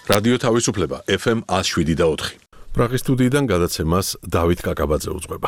რადიო თავისუფლება FM 107.4. პრაღის სტუდიიდან გადაცემას დავით კაკაბაძე უძღვება.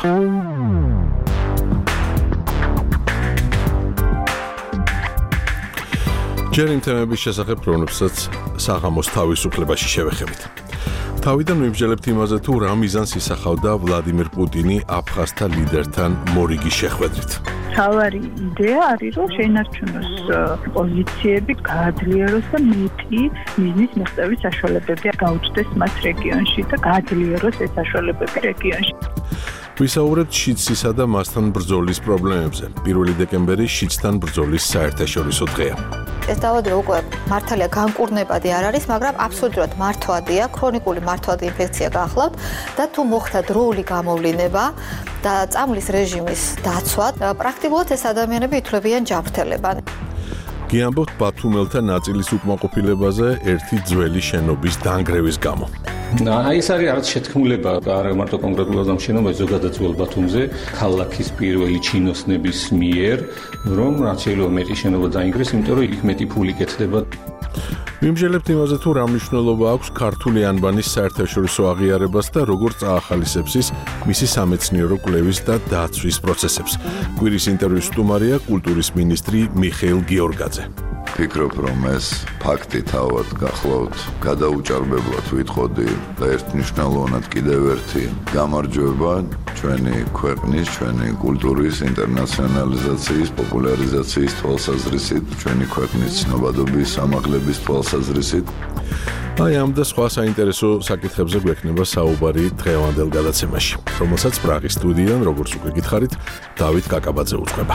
ჯერ იმ თემების შესახებ, რომლებსაც საღამოს თავისუფლებაში შევეხებით. თავიდან მივსჯელებთ იმაზე, თუ რა მიზანს ისახავდა ვლადიმერ პუტინი აფხაზთა ლიდერთან მორიგის შეხვედრით. თავარი იდეა არის, რომ შეინარჩუნოს პოზიციები, გააძლიეროს და მეტი მიზნის მიღწევის საშუალებები გაუჩნდეს მათ რეგიონში და გააძლიეროს ეს საშუალებები რეგიონში. ვისაუბრებთ შიდსისა და მასთან ბრძოლის პრობლემებზე. 1 დეკემბერი შიდსთან ბრძოლის საერთაშორისო დღეა. ეს დაავადება უკვე მართალია განკურნებადი არ არის, მაგრამ აბსოლუტურად მართვადია, ქრონიკული მართვადი ინფექცია გახლავთ და თუ მოხდა დროული გამოვლინება და წამლის რეჟიმის დაცვა, პრაქტიკულად ეს ადამიანები ითვლებიან ჯანმრთელებად. გიამბობთ ბათუმელთა ნაწილის უკმაყოფილებაზე ერთი ძველი შენობის დანგრევის გამო. ეს არის არც შეთქმულება, არა მარტო კონკრეტულად ამ შენობაში, ზოგადად ძველ ბათუმზე, ქალაქის პირველი ჩინოსნების მიერ, რომ რაც შეიძლება მეტი შენობა დაინგრეს, იმიტომ რომ იქ მეტი ფული კეთდება. ვიმსჯელებთ იმაზე, თუ რა მნიშვნელობა აქვს ქართული ანბანის საერთაშორისო აღიარებას და როგორ წაახალისებს ის მისი სამეცნიერო კვლევის და დაცვის პროცესებს. კვირის ინტერვიუს სტუმარია კულტურის მინისტრი მიხეილ გიორგაძე. ფიქრობ, რომ ეს ფაქტი თავად გახლავთ გადაუჭარბებლად ვიტყოდი და ერთმნიშვნელოვნად კიდევ ერთი გამარჯვება ჩვენი ქვეყნის, ჩვენი კულტურის ინტერნაციონალიზაციის, პოპულარიზაციის თვალსაზრისით, ჩვენი ქვეყნის ცნობადობის ამაღლების თვალსაზრისით. აი ამ და სხვა საინტერესო საკითხებზე გვექნება საუბარი დღევანდელ გადაცემაში, რომელსაც პრაღის სტუდიიდან, როგორც უკვე გითხარით, დავით კაკაბაძე უძღვება.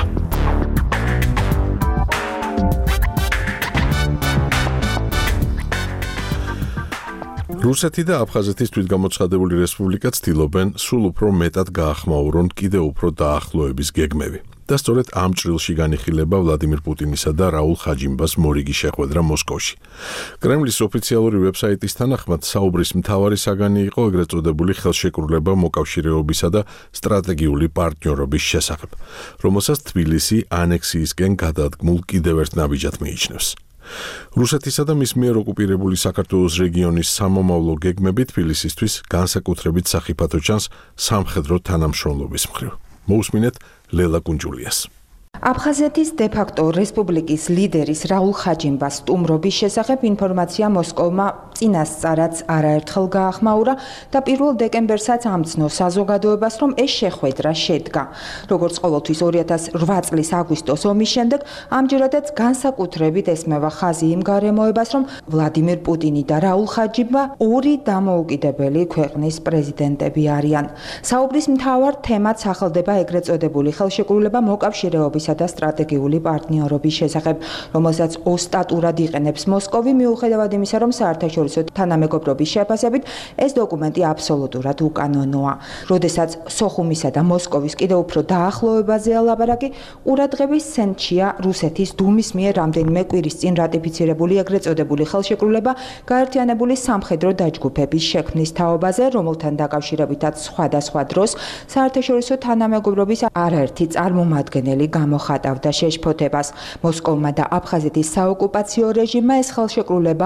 რუსეთი და აფხაზეთის თვითგამოცხადებული რესპუბლიკა ცდილობენ სულ უფრო მეტად გაახმაურონ კიდევ უფრო დაახლოების გეგმები. და სწორედ ამ ჭრილში განიხილება ვლადიმერ პუტინისა და რაულ ხაჯიმბას მორიგის შეხვედრა მოსკოვში. კრემლის ოფიციალური ვებსაიტის თანახმად საუბრის მთავარი საგანი იყო ეგრეთ წოდებული ხელშეკრულება მოკავშირეობისა და სტრატეგიული პარტნიორობის შესახებ, რომელსაც თბილისი ანექსიისკენ გადადგმულ კიდევ ერთ ნაბიჯად მიიჩნევს. რუსეთისა და მის მიერ ოკუპირებული საქართველოს რეგიონის სამომავლო გეგმები თბილისისთვის განსაკუთრებით სახიფათო ჩანს სამხედრო თანამშრომლობის მხრივ. მოусმინეთ ლელა კუნჯულიას. აფხაზეთის დე-ფაქტო რესპუბლიკის ლიდერის რაულ ხაჯიმბას სტუმრობის შესახებ ინფორმაცია მოსკოვმა წინასწარაც არაერთხელ გაახმაურა და 1 დეკემბერსაც ამცნო საზოგადოებას, რომ ეს შეხვედრა შედგა. როგორც ყოველთვის 2008 წლის აგვისტოს ომის შემდეგ, ამჯერადაც განსაკუთრებით ესმევა ხაზი იმ გარემოებას, რომ ვლადიმერ პუტინი და რაულ ხაჯიმბა ორი დამოუკიდებელი ქვეყნის პრეზიდენტები არიან. საუბრის მთავარ თემად სახელდება ეგრეთ წოდებული ხელშეკრულება მოკავშირეობის და სტრატეგიული პარტნიორობის შესახებ, რომელსაც ოსტატურად იყენებს მოსკოვი, მიუხედავად იმისა, რომ საერთაშორისო თანამეგობრობის შეფასებით ეს დოკუმენტი აბსოლუტურად უკანონოა. როდესაც სოხუმისა და მოსკოვის კიდევ უფრო დაახლოებაზეა ლაპარაკი, ყურადღების ცენტრშია რუსეთის დუმის მიერ რამდენიმე კვირის წინ რატიფიცირებული ეგრეთ წოდებული ხელშეკრულება გაერთიანებული სამხედრო დაჯგუფების შექმნის თაობაზე, რომელთან დაკავშირებითაც სხვადასხვა დროს საერთაშორისო თანამეგობრობის არაერთი წარმომადგენელი მოხატავდა შეშფოთებას. მოსკოვმა და აფხაზეთის საოკუპაციო რეჟიმმა ეს ხელშეკრულება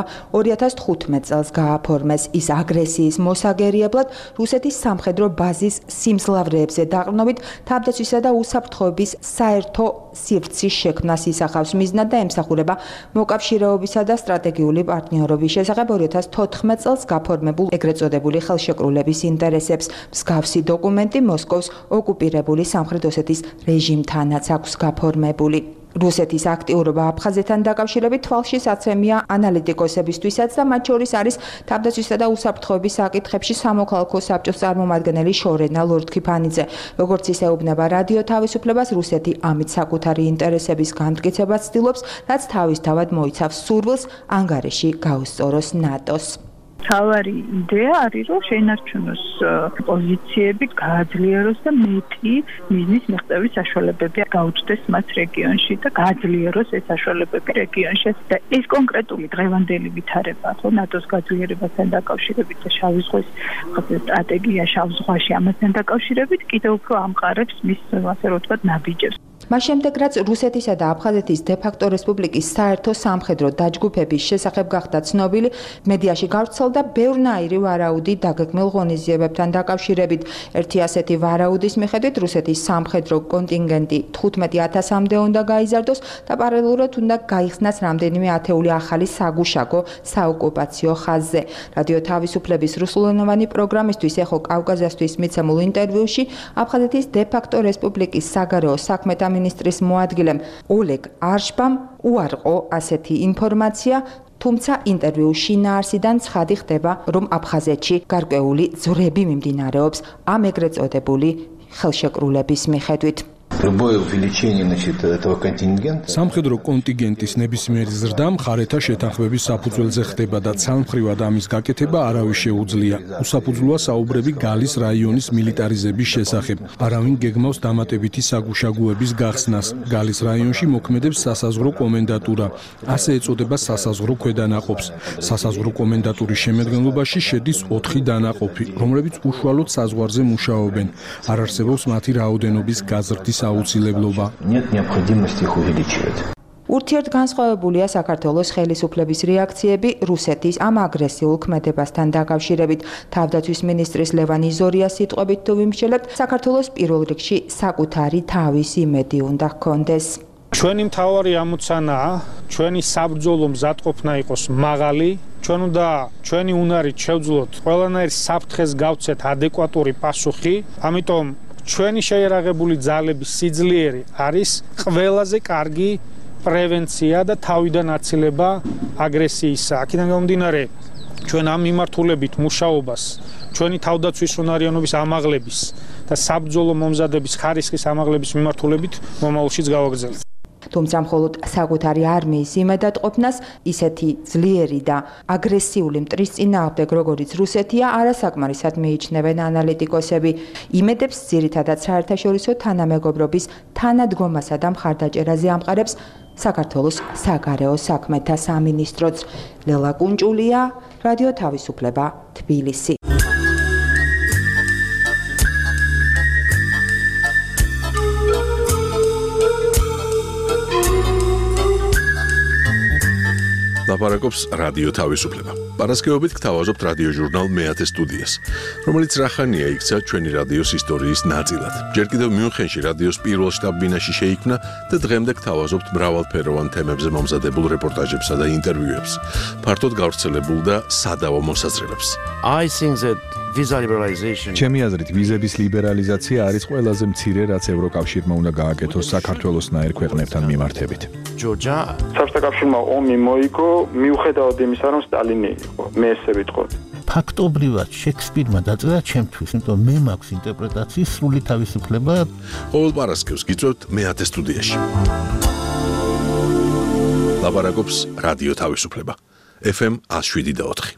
2015 წელს გააფორმეს. ის აგრესიის მოსაგერიებლად რუსეთის სამხედრო ბაზის სიმძლავრეებზე დაყრდნობით თავდაცვისა და უსაფრთხოების საერთო სივრცის შექმნას ისახავს მიზნად და ემსახურება მოკავშირეობისა და სტრატეგიული პარტნიორობის შესახებ 2014 წელს გაფორმებულ ეგრეთ წოდებული ხელშეკრულების ინტერესებს. მსგავსი დოკუმენტი მოსკოვს ოკუპირებული სამხრეთ ოსეთის რეჟიმთანაც აქვს გაფორმებული. რუსეთის აქტიურობა აფხაზეთთან დაკავშირებით თვალში საცემია ანალიტიკოსებისთვისაც და მათ შორის არის თავდაცვისა და უსაფრთხოების საკითხებში სამოქალაქო საბჭოს წარმომადგენელი შორენა ლორდ-ქიფანიძე. როგორც ის ეუბნება რადიო თავისუფლებას, რუსეთი ამით საკუთარი ინტერესების განმტკიცებას ცდილობს, რაც თავისთავად მოიცავს სურვილს ანგარიში გაუსწოროს ნატოს. თავარი იდეა არის, რომ შეინარჩუნოს პოზიციები, გააძლიეროს და მეტი მიზნის მიღწევის საშუალებები გაუჩნდეს მათ რეგიონში და გააძლიეროს ეს საშუალებები რეგიონში. და ეს კონკრეტული დღევანდელი ვითარება, ხო, ნატოს გაძლიერებასთან დაკავშირებით და შავი ზღვის სტრატეგია შავ ზღვაში ამასთან დაკავშირებით კიდევ უფრო ამყარებს მის, ასე რომ ვთქვათ, ნაბიჯებს. მას შემდეგ, რაც რუსეთისა და აფხაზეთის დე-ფაქტო რესპუბლიკის საერთო სამხედრო დაჯგუფების შესახებ გახდა ცნობილი, მედიაში გავრცელდა ბევრნაირი ვარაუდი დაგეგმილ ღონისძიებებთან დაკავშირებით. ერთი ასეთი ვარაუდის მიხედვით რუსეთის სამხედრო კონტინგენტი 15,000-მდე უნდა გაიზარდოს და პარალელურად უნდა გაიხსნას რამდენიმე ათეული ახალი საგუშაგო საოკუპაციო ხაზზე. რადიო თავისუფლების რუსულენოვანი პროგრამისთვის ეხო კავკაზიასთვის მიცემულ ინტერვიუში აფხაზეთის დე-ფაქტო რესპუბლიკის საგარეო საქმეთა მინისტრის მოადგილემ ოლეგ არშბამ უარყო ასეთი ინფორმაცია, თუმცა ინტერვიუში შინაარსიდან ცხადი ხდება, რომ აფხაზეთში გარკვეული ძვრები მიმდინარეობს ამ ეგრეთ წოდებული ხელშეკრულების მიხედვით. სამხედრო კონტინგენტის ნებისმიერი ზრდა მხარეთა შეთანხმების საფუძველზე ხდება და ცალმხრივად ამის გაკეთება არავის შეუძლია. უსაფუძვლოა საუბრები გალის რაიონის მილიტარიზების შესახებ. არავინ გეგმავს დამატებითი საგუშაგოების გახსნას. გალის რაიონში მოქმედებს სასაზღვრო კომენდატურა. ასე ეწოდება სასაზღვრო ქვედანაყოფს. სასაზღვრო კომენდატურის შემადგენლობაში შედის 4 დანაყოფი, რომლებიც უშუალოდ საზღვარზე მუშაობენ. არ არსებობს მათი რაოდენობის გაზრდის აუცილებლობა. ურთიერთგანსხვავებულია საქართველოს ხელისუფლების რეაქციები რუსეთის ამ აგრესიულ ქმედებასთან დაკავშირებით. თავდაცვის მინისტრის ლევან იზორიას სიტყვებით თუ ვიმსჯელებთ, საქართველოს პირველ რიგში საკუთარი თავის იმედი უნდა ჰქონდეს. ჩვენი მთავარი ამოცანაა, ჩვენი საბრძოლო მზადყოფნა იყოს მაღალი, ჩვენ უნდა ჩვენი უნარით შევძლოთ ყველანაირ საფრთხეს გავცეთ ადეკვატური პასუხი, ამიტომ ჩვენი შეიარაღებული ძალების სიძლიერე არის ყველაზე კარგი პრევენცია და თავიდან აცილება აგრესიისა. აქედან გამომდინარე, ჩვენ ამ მიმართულებით მუშაობას, ჩვენი თავდაცვის უნარიანობის ამაღლების და საბრძოლო მომზადების ხარისხის ამაღლების მიმართულებით მომავალშიც გავაგრძელებთ. თუმცა მხოლოდ საკუთარი არმიის იმედად ყოფნას ისეთი ძლიერი და აგრესიული მტრის წინააღმდეგ, როგორიც რუსეთია, არასაკმარისად მიიჩნევენ ანალიტიკოსები. იმედებს ძირითადად საერთაშორისო თანამეგობრობის თანადგომასა და მხარდაჭერაზე ამყარებს საქართველოს საგარეო საქმეთა სამინისტროც. ლელა კუნჭულია, რადიო თავისუფლება, თბილისი. ლაპარაკობს რადიო თავისუფლება. პარასკევობით გთავაზობთ რადიო ჟურნალ მეათე სტუდიას, რომელიც რახანია იქცა ჩვენი რადიოს ისტორიის ნაწილად. ჯერ კიდევ მიუნხენში რადიოს პირველ შტაბ-ბინაში შეიქმნა და დღემდე გთავაზობთ მრავალფეროვან თემებზე მომზადებულ რეპორტაჟებსა და ინტერვიუებს. ფართოდ გავრცელებულ და სადავო მოსაზრებებს. ჩემი აზრით, ვიზების ლიბერალიზაცია არის ყველაზე მცირე, რაც ევროკავშირმა უნდა გააკეთოს საქართველოსნაირ ქვეყნებთან მიმართებით. საბჭოთა კავშირმა ომი მოიგო, მიუხედავად იმისა, რომ სტალინი იყო. მე ესე ვიტყოდი. ფაქტობრივად შექსპირმა დაწერა ჩემთვის, იმიტომ მე მაქვს ინტერპრეტაციის სრული თავისუფლება. ყოველ პარასკევს გიწევთ მეათე სტუდიაში. ლაპარაკობს რადიო თავისუფლება. FM 107.4.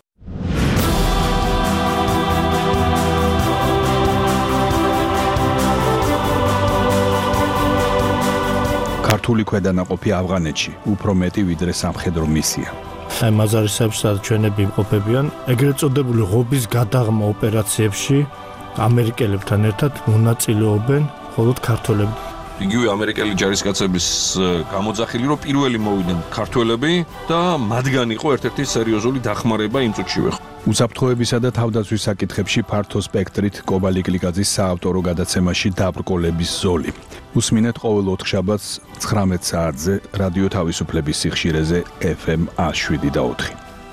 ქართული ქვედანაყოფი ავღანეთში უფრო მეტი ვიდრე სამხედრო მისია. აი მაზარისებში სადაც ჩვენები იმყოფებიან, ეგრეთ წოდებული ღობის გადაღმა ოპერაციებში ამერიკელებთან ერთად მონაწილეობენ მხოლოდ ქართველები. იგივე ამერიკელი ჯარისკაცების გამოძახილი, რომ პირველი მოვიდნენ ქართველები და მათგან იყო ერთ-ერთი სერიოზული დახმარება იმ წუთშივე. უსაფრთხოებისა და თავდაცვის საკითხებში ფართო სპექტრით კობალი კლიკაძის საავტორო გადაცემაში დაბრკოლების ზოლი. უსმინეთ ყოველ 4 შაბათს 19 საათზე რადიო თავისუფლების სიხშირეზე FM 107.4.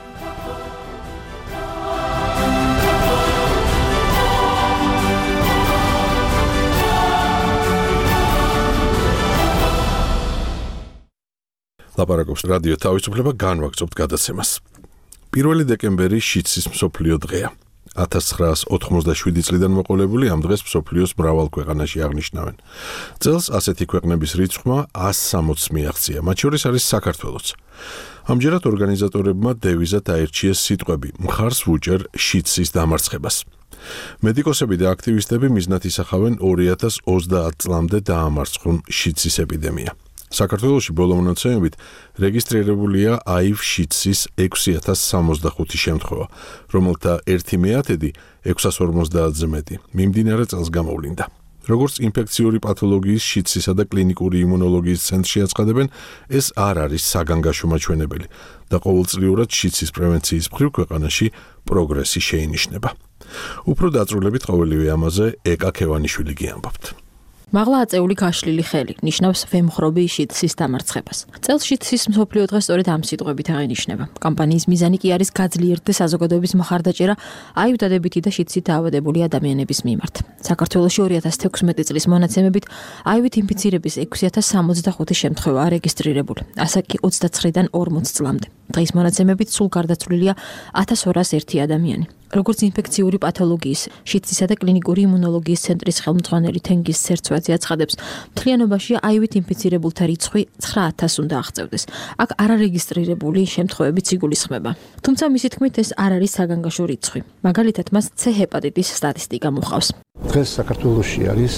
ლაპარაკობს რადიო თავისუფლება, განვაგრძობთ გადაცემას. 1 დეკემბერი შიდსის მსოფლიო დღეა. 1987 წლიდან მოყოლებული ამ დღეს მსოფლიოს მრავალ ქვეყანაში აღნიშნავენ. წელს ასეთი ქვეყნების რიცხვმა 160 მიაღწია, მათ შორის არის საქართველოც. ამჯერად ორგანიზატორებმა დევიზად აირჩიეს სიტყვები მხარს ვუჭერ შიდსის დამარცხებას. მედიკოსები და აქტივისტები მიზნად ისახავენ 2030 წლამდე დაამარცხონ შიდსის ეპიდემია. საქართველოში ბოლო მონაცემებით რეგისტრირებულია HIV შიდსის 6065 შემთხვევა, რომელთა 1/10 650-ზე მეტი მიმდინარე წელს გამოვლინდა. როგორც ინფექციური პათოლოგიის, შიდსისა და კლინიკური იმუნოლოგიის ცენტრში აცხადებენ, ეს არ არის საგანგაშო მაჩვენებელი და ყოველწლიურად შიდსის პრევენციის მხრივ ქვეყანაში პროგრესი შეინიშნება. უფრო დაწვრილებით ყოველივე ამაზე ეკა ქევანიშვილი გიამბობთ. მაღლა აწეული გაშლილი ხელი ნიშნავს ვემხრობი შიდსის დამარცხებას. წელს შიდსის მსოფლიო დღე სწორედ ამ სიტყვებით აღინიშნება. კამპანიის მიზანი კი არის გაძლიერდეს საზოგადოების მხარდაჭერა აივ დადებითი და შიდსით დაავადებული ადამიანების მიმართ. საქართველოში 2016 წლის მონაცემებით აივით ინფიცირების 6065 შემთხვევა არეგისტრირებული, ასაკი 29-დან 40 წლამდე. დღის მონაცემებით სულ გარდაცვლილია 1201 ადამიანი. როგორც ინფექციური პათოლოგიის, შიდსისა და კლინიკური იმუნოლოგიის ცენტრის ხელმძღვანელი თენგიზ სერცვაძე აცხადებს, მთლიანობაში აივით ინფიცირებულთა რიცხვი 9000 უნდა აღწევდეს. აქ არარეგისტრირებული შემთხვევებიც იგულისხმება. თუმცა მისი თქმით ეს არ არის საგანგაშო რიცხვი. მაგალითად, მას C ჰეპატიტის სტატისტიკა მოჰყავს. დღეს საქართველოში არის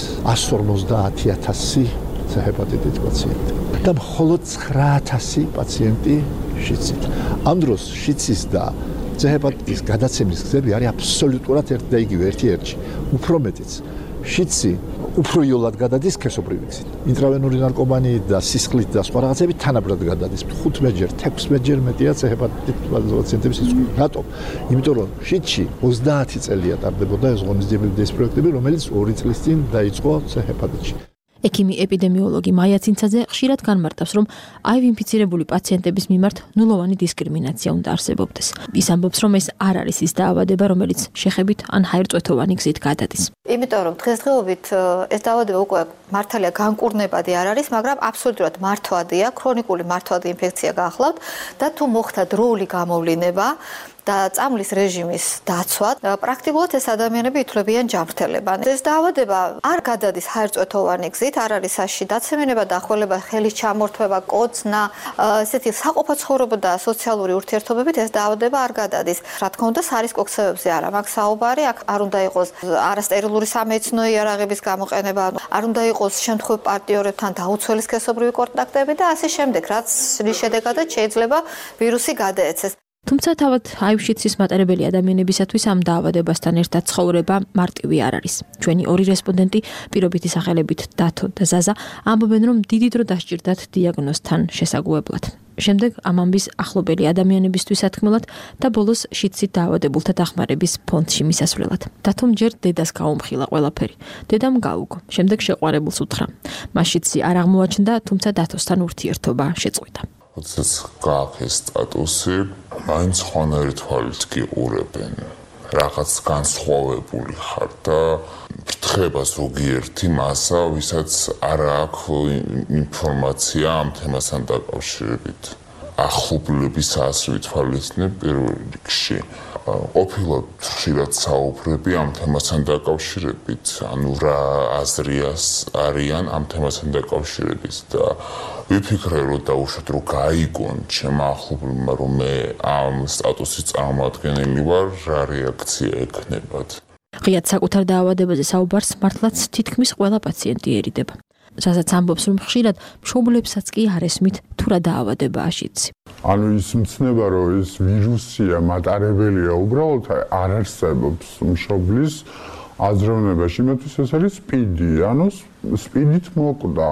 150,000 C ჰეპატიტის პაციენტი და მხოლოდ 9000 პაციენტი შიდსით. ამ დროს შიდსის და C ჰეპატიტის გადაცემის გზები არის აბსოლუტურად ერთ და იგივე ერთი-ერთში. უფრო მეტიც, შიდსი უფრო იოლად გადადის სქესობრივი გზით. ინტრავენური ნარკომანიით და სისხლით და სხვა რაღაცებით თანაბრად გადადის 15-ჯერ, 16-ჯერ მეტია C ჰეპატიტის პაციენტების რიცხვი. რატომ? იმიტომ რომ შიდსში 30 წელია ტარდებოდა ეს ღონისძიებების პროექტები, რომელიც 2 წლის წინ დაიწყო C ჰეპატიტში. ექიმი ეპიდემიოლოგი მაია ცინცაძე ხშირად განმარტავს, რომ აივ ინფიცირებული პაციენტების მიმართ ნულოვანი დისკრიმინაცია უნდა არსებობდეს. ის ამბობს, რომ ეს არ არის ის დაავადება, რომელიც შეხებით ან ჰაერწვეთოვანი გზით გადადის. იმიტომ რომ დღესდღეობით ეს დაავადება უკვე მართალია განკურნებადი არ არის, მაგრამ აბსოლუტურად მართვადია, ქრონიკული მართვადი ინფექცია გახლავთ და თუ მოხდა დროული გამოვლინება და წამლის რეჟიმის დაცვა, პრაქტიკულად ეს ადამიანები ითვლებიან ჯანმრთელებად. ეს დაავადება არ გადადის ჰაერწვეთოვანი გზით, არ არის საშიში დაცემინება, დახველება, ხელის ჩამორთმევა, კოცნა, ესეთი საყოფო ცხოვრება და სოციალური ურთიერთობებით ეს დაავადება არ გადადის. რა თქმა უნდა, სარისკო ქცევებზე არა მაქვს საუბარი, აქ არ უნდა იყოს არასტერილური სამედიცინო იარაღების გამოყენება, არ უნდა იყოს შემთხვევი პარტნიორებთან დაუცველი სქესობრივი კონტაქტები და ასე შემდეგ, რაც შედეგადაც შეიძლება ვირუსი გადაეცეს. თუმცა თავად აივ შიდსის მატარებელი ადამიანებისათვის ამ დაავადებასთან ერთად ცხოვრება მარტივი არ არის. ჩვენი ორი რესპონდენტი პირობითი სახელებით დათო და ზაზა ამბობენ, რომ დიდი დრო დასჭირდათ დიაგნოზთან შესაგუებლად. შემდეგ ამ ამბის ახლობელი ადამიანებისთვის ათქმელად და ბოლოს შიდსით დაავადებულთა დახმარების ფონდში მისასვლელად. დათომ ჯერ დედას გაუმხილა ყველაფერი. დედამ გაუგო. შემდეგ შეყვარებულს უთხრა. მას შიდსი არ აღმოაჩნდა, თუმცა დათოსთან ურთიერთობა შეწყვიტა. როდესაც გააქეს სტატუსი, მაინც ხონერი თვალით გიყურებენ. რაღაც განსხვავებული ხარ და ფრთხება ზოგიერთი მასა, ვისაც არ აქვს ინფორმაცია ამ თემასთან დაკავშირებით. ახლობლების ასვით თვალისწინებ პირველ რიგში. ყოფილად ხშირად საუბრები ამ თემასთან დაკავშირებით, ანუ რა აზრიას არიან ამ თემასთან დაკავშირებით და ვიფიქრე, რომ დაუშვათ, რომ გაიგონ ჩემ ახლობლებმა, რომ მე ამ სტატუსის წარმოადგენელი ვარ, რა რეაქცია ექნებათ. ღიად საკუთარ დაავადებაზე საუბარს მართლაც თითქმის ყველა პაციენტი ერიდება. რასაც ამბობს, რომ ხშირად მშობლებსაც კი არ ესმით თუ რა დაავადებაა შიდსი. ანუ ის მცნება, რომ ეს ვირუსია, მატარებელია, უბრალოდ არ არსებობს მშობლის აზროვნებაში, იმათთვის ეს არის სპიდი, ანუ სპიდით მოკვდა.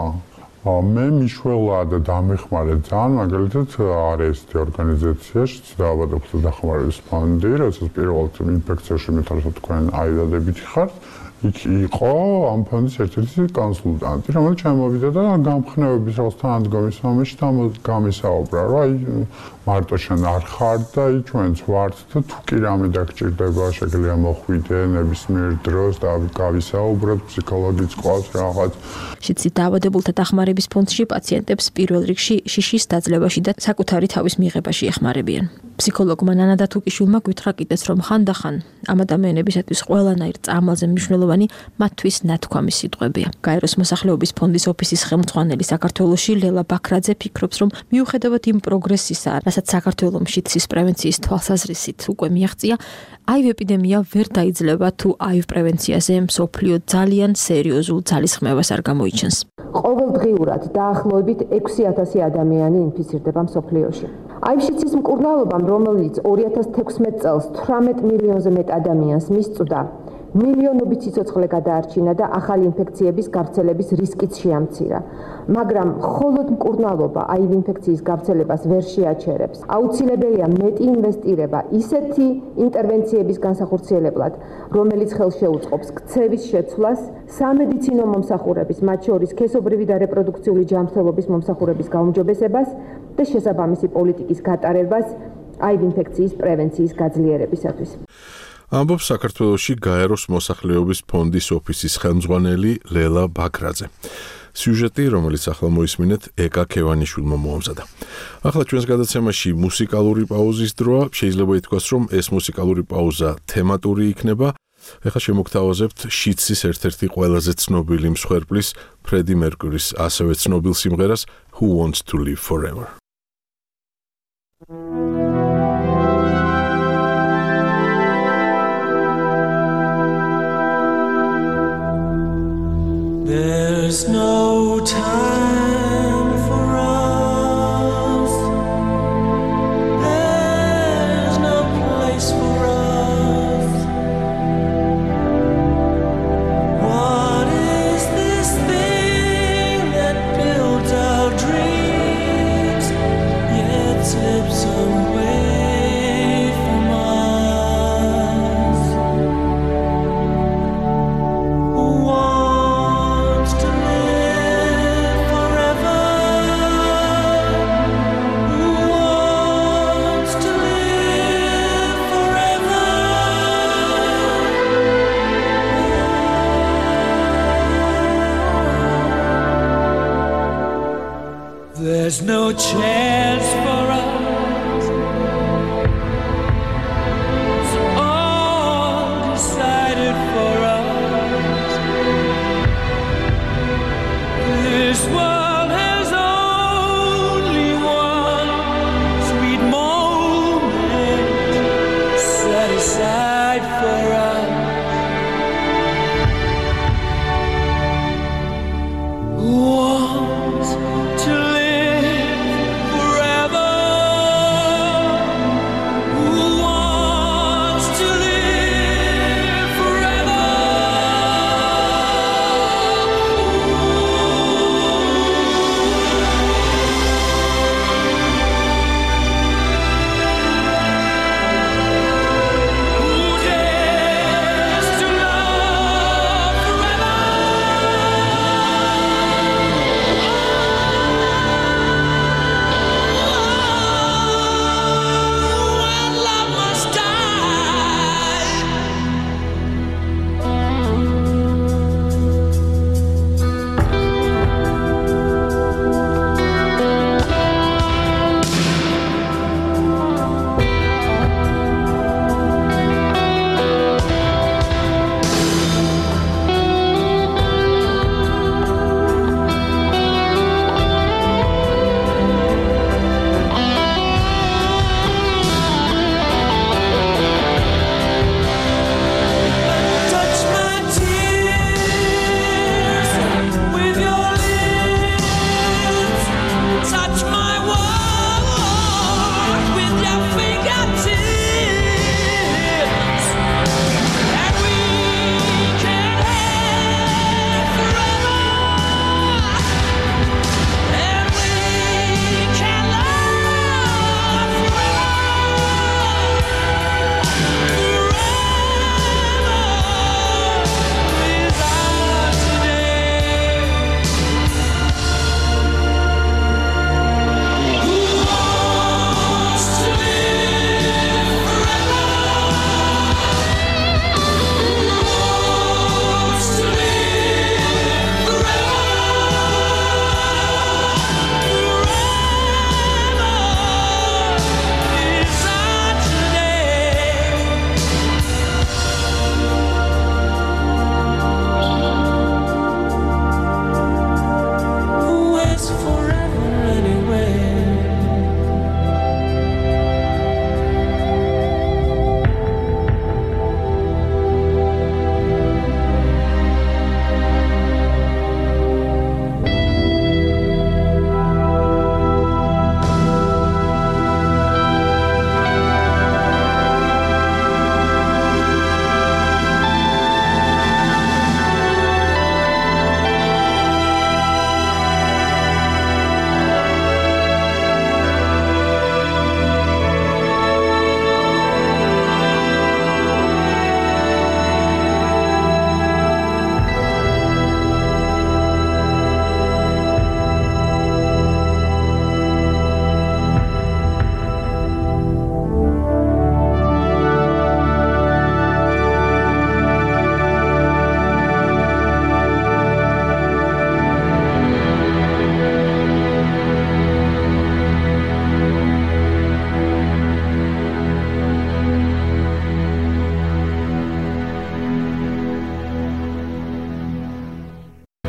მე მიშველად დამეხმარე ძალიან, მაგალითად არის ესეთი ორგანიზაცია, დაავადებულთა დახმარების ფონდი, რასაც პირველად ინფექციაში მეთვალე თქვენ აიდადებითი ხართ. იქ იყო ამ ფონდის ერთ-ერთი კონსულტანტი, რომელიც ჩამოვიდა და გამხნევების რაღაც თანადგომის მომენტში გამისაუბრა, რომ აი მარტო შენ არ ხარ და აი ჩვენც ვართ და თუ კი რამე დაგჭირდება, შეგიძლია მოხვიდე ნებისმიერ დროს და გავისაუბროთ, ფსიქოლოგიც ყავს რაღაც. შიდსით დაავადებულთა დახმარების ფონდში პაციენტებს პირველ რიგში შიშის დაძლევაში და საკუთარი თავის მიღებაში ეხმარებიან. ფსიქოლოგმა ნანა დათუკიშვილმა გითხრა კიდეც, რომ ხანდახან ამ ადამიანებისათვის ყველანაირ წამალზე მნიშვნელოვანი მათთვის ნათქვამი სიტყვებია. გაეროს მოსახლეობის ფონდის ოფისის ხელმძღვანელი საქართველოში ლელა ბაქრაძე ფიქრობს, რომ მიუხედავად იმ პროგრესისა, რასაც საქართველოს შიდსის პრევენციის თვალსაზრისით უკვე მიაღწია, აივ ეპიდემია ვერ დაიძლება თუ აივ პრევენციაზე მსოფლიო ძალიან სერიოზულ ძალისხმევას არ გამოიჩენს. ყოველდღიურად დაახლოებით 6000 ადამიანი ინფიცირდება მსოფლიოში. აივ შიდსის მკურნალობამ, რომელიც 2016 წელს 18 მილიონზე მეტ ადამიანს მისწვდა, მილიონობით სიცოცხლე გადაარჩინა და ახალი ინფექციების გავრცელების რისკიც შეამცირა. მაგრამ მხოლოდ მკურნალობა აივ ინფექციის გავრცელებას ვერ შეაჩერებს. აუცილებელია მეტი ინვესტირება ისეთი ინტერვენციების განსახორციელებლად, რომელიც ხელშეუწყობს ქცევის შეცვლას, სამედიცინო მომსახურების, მათ შორის სქესობრივი და რეპროდუქციული ჯანმრთელობის მომსახურების გაუმჯობესებას და შესაბამისი პოლიტიკის გატარებას აივ ინფექციის პრევენციის გაძლიერებისათვის. ამბობს საქართველოში გაეროს მოსახლეობის ფონდის ოფისის ხელმძღვანელი ლელა ბაქრაძე. სიუჟეტი, რომელიც ახლა მოისმინეთ, ეკა ქევანიშვილმა მოამზადა. ახლა ჩვენს გადაცემაში მუსიკალური პაუზის დროა. შეიძლება ითქვას, რომ ეს მუსიკალური პაუზა თემატური იქნება. ეხლა შემოგთავაზებთ შიცის ერთ-ერთი ყველაზე ცნობილი მსხვერპლის, ფრედი მერკურის ასევე ცნობილ სიმღერას Who Wants to Live Forever. There's no time for us. There's no place for us. What is this thing that builds our dreams yet slips away from us? Who wants to live forever? Who wants to live forever? There's no chance for us. It's all decided for us. This world has only one sweet moment set aside for us. Who wants to live forever?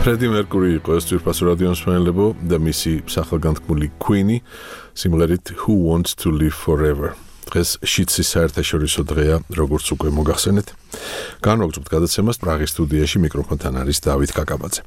ფრედი მერკური იყო ეს ძვირფასო რადიო მსმენელებო და მისი სახელგანთქმული Queen-ი სიმღერით Who Wants to Live Forever. დღეს შიცის საერთაშორისო დღეა, როგორც უკვე მოგახსენეთ. განვაგრძობთ გადაცემას პრაღის სტუდიაში, მიკროფონთან არის დავით კაკაბაძე.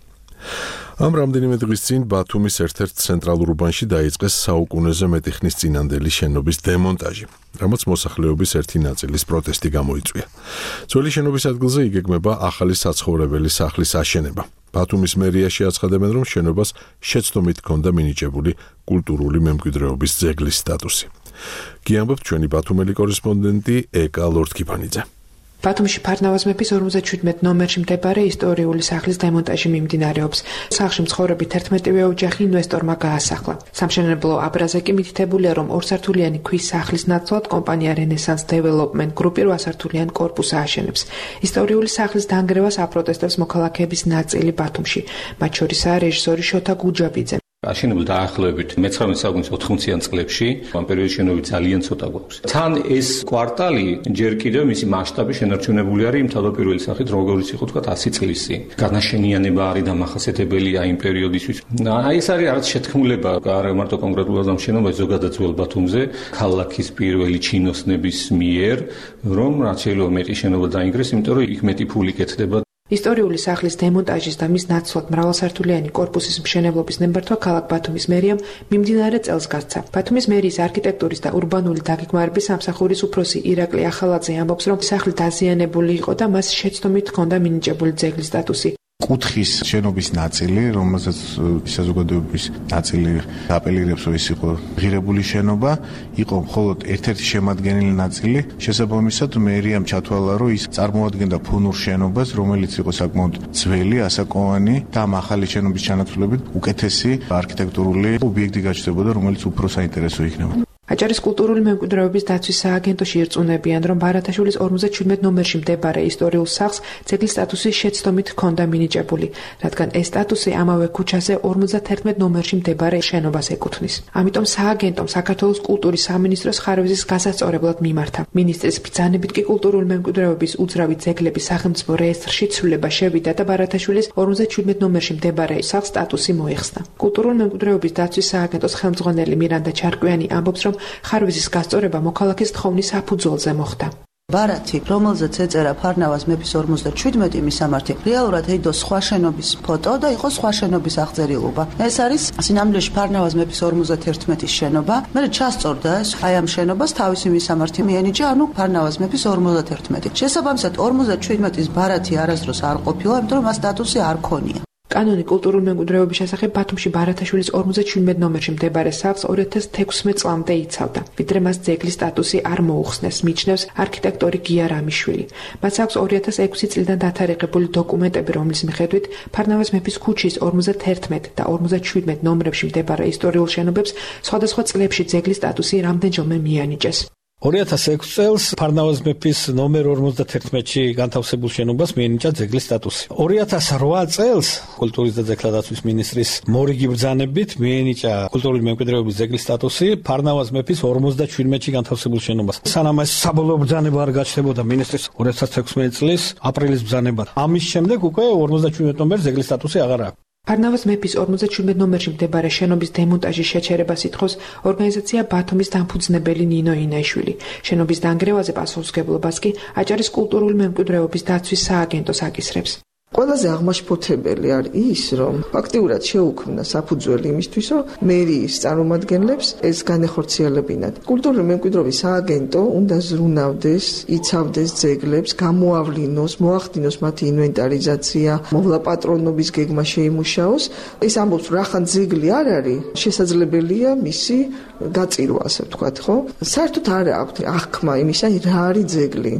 ამ რამდენიმე დღის წინ ბათუმის ერთ-ერთ ცენტრალურ უბანში დაიწყეს საუკუნეზე მეტი ხნის წინანდელი შენობის დემონტაჟი, რამაც მოსახლეობის ერთი ნაწილის პროტესტი გამოიწვია. ძველი შენობის ადგილზე იგეგმება ახალი საცხოვრებელი სახლის აშენება. ბათუმის მერიაში აცხადებენ, რომ შენობას შეცდომით ჰქონდა მინიჭებული კულტურული მემკვიდრეობის ძეგლის სტატუსი. გიამბობთ ჩვენი ბათუმელი კორესპონდენტი ეკა ლორთქიფანიძე. ბათუმში ფარნავაზ მეფის 57 ნომერში მდებარე ისტორიული სახლის დემონტაჟი მიმდინარეობს. სახლში მცხოვრები 11-ვე ოჯახი ინვესტორმა გაასახლა. სამშენებლო აბრაზე კი მითითებულია, რომ ორსართულიანი ქვის სახლის ნაცვლად კომპანია Renaissance Development Group 8 სართულიან კორპუსს ააშენებს. ისტორიული სახლის დანგრევას აპროტესტებს მოქალაქეების ნაწილი ბათუმში, მათ შორისაა რეჟისორი შოთა გუჯაბიძე. აშენებულ დაახლოებით მე-19 საუკუნის 80-იან წლებში ამ პერიოდში შენობის ძალიან ცოტა გვაქვს. თან ეს კვარტალი ჯერ კიდევ მისი მასშტაბი შენარჩუნებული არის იმ თავდაპირველი სახით, როგორც იყო თქვა 100 წლის წინ. განაშენიანება არის დამახასიათებელი იმ პერიოდისთვის. აი ეს არის რაღაც შეთქმულება, არა მარტო კონკრეტულად ამ შენობაში, ზოგადად ძველ ბათუმზე, ქალაქის პირველი ჩინოსნების მიერ, რომ რაც შეიძლება მეტი შენობა დაინგრეს, იმიტომ რომ იქ მეტი ფული კეთდება. ისტორიული სახლის დემონტაჟის და მის ნაცვლად მრავალსართულიანი კორპუსის მშენებლობის ნებართვა ქალაქ ბათუმის მერიამ მიმდინარე წელს გასცა. ბათუმის მერიის არქიტექტურის და ურბანული დაგეგმარების სამსახურის უფროსი ირაკლი ახალაძე ამბობს, რომ სახლი დაზიანებული იყო და მას შეცდომით ჰქონდა მინიჭებული ძეგლის სტატუსი. კუთხის შენობის ნაწილი, რომელსაც საზოგადოების ნაწილი აპელირებს, რომ ის იყო ღირებული შენობა, იყო მხოლოდ ერთ-ერთი შემადგენელი ნაწილი. შესაბამისად, მერიამ ჩათვალა, რომ ის წარმოადგენდა ფუნურ შენობას, რომელიც იყო საკმაოდ ძველი, ასაკოვანი და ამ ახალი შენობის ჩანაცვლებით უკეთესი არქიტექტურული ობიექტი გაჩნდებოდა, რომელიც უფრო საინტერესო იქნება. აჭარის კულტურული მემკვიდრეობის დაცვის სააგენტოში ირწმუნებიან, რომ ბარათაშვილის 57 ნომერში მდებარე ისტორიულ სახლს ძეგლის სტატუსი შეცდომით ჰქონდა მინიჭებული, რადგან ეს სტატუსი ამავე ქუჩაზე 51 ნომერში მდებარე შენობას ეკუთვნის. ამიტომ სააგენტომ საქართველოს კულტურის სამინისტროს ხარვეზის გასასწორებლად მიმართა. მინისტრის ბრძანებით კი კულტურული მემკვიდრეობის უძრავი ძეგლების სახელმწიფო რეესტრში ცვლილება შევიდა და ბარათაშვილის 57 ნომერში მდებარე სახლს სტატუსი მოიხსნა. კულტურული მემკვიდრეობის დაცვის სააგენტოს ხელმძღვანელი მირანდა ჩარკვიანი ამბობს, რომ ხარვეზის გასწორება მოქალაქის თხოვნის საფუძველზე მოხდა. ბარათი, რომელზეც ეწერა ფარნავაზ მეფის 57 მისამართი, რეალურად ეიდო სხვა შენობის ფოტო და იყო სხვა შენობის აღწერილობა. ეს არის სინამდვილეში ფარნავაზ მეფის 51-ის შენობა. მე ჩასწორდა ეს აი ამ შენობას თავისი მისამართი მიენიჭა, ანუ ფარნავაზ მეფის 51. შესაბამისად 57-ის ბარათი არასდროს არ ყოფილა, იმიტომ რომ მას სტატუსი არ ქონია. კანონი კულტურული მემკვიდრეობის შესახებ ბათუმში ბარათაშვილის 57 ნომერში მდებარე სახლს 2016 წლამდე იცავდა, ვიდრე მას ძეგლის სტატუსი არ მოუხსნეს, მიჩნევს არქიტექტორი გია რამიშვილი. მას აქვს 2006 წლიდან დათარიღებული დოკუმენტები, რომლის მიხედვით ფარნავაზ მეფის ქუჩის 51 და 57 ნომრებში მდებარე ისტორიულ შენობებს სხვადასხვა წლებში ძეგლის სტატუსი რამდენჯერმე მიანიჭეს. 2006 წელს ფარნავაზ მეფის ნომერ 51-ში განთავსებულ შენობას მიენიჭა ძეგლის სტატუსი. 2008 წელს კულტურის და ძეგლთა დაცვის მინისტრის მორიგი ბრძანებით მიენიჭა კულტურული მემკვიდრეობის ძეგლის სტატუსი ფარნავაზ მეფის 57-ში განთავსებულ შენობას. სანამ ეს საბოლოო ბრძანება არ გაჩნდებოდა მინისტრის 2016 წლის აპრილის ბრძანებად. ამის შემდეგ უკვე 57 ნომერს ძეგლის სტატუსი აღარ აქვს. ფარნავაზ მეფის 57 ნომერში მდებარე შენობის დემონტაჟის შეჩერებას ითხოვს ორგანიზაცია ბათუმის დამფუძნებელი ნინო ინაიშვილი. შენობის დანგრევაზე პასუხისმგებლობას კი აჭარის კულტურული მემკვიდრეობის დაცვის სააგენტოს აკისრებს. ყველაზე აღმაშფოთებელი არის ის, რომ ფაქტიურად შეუქმნა საფუძველი იმისთვის, რომ მერიის წარმომადგენლებს ეს განეხორციელებინათ. კულტურული მემკვიდრეობის სააგენტო უნდა ზრუნავდეს, იცავდეს ძეგლებს, გამოავლინოს, მოახდინოს მათი ინვენტარიზაცია, მოვლაპატრონობის გეგმა შეიმუშაოს. ეს ამბობს, რომ ახან ძეგლი არ არის, შესაძლებელია მისი გაწირვა, ასე ვთქვათ, ხო? საერთოდ არ აქვს აღქმა იმისა, რა არის ძეგლი.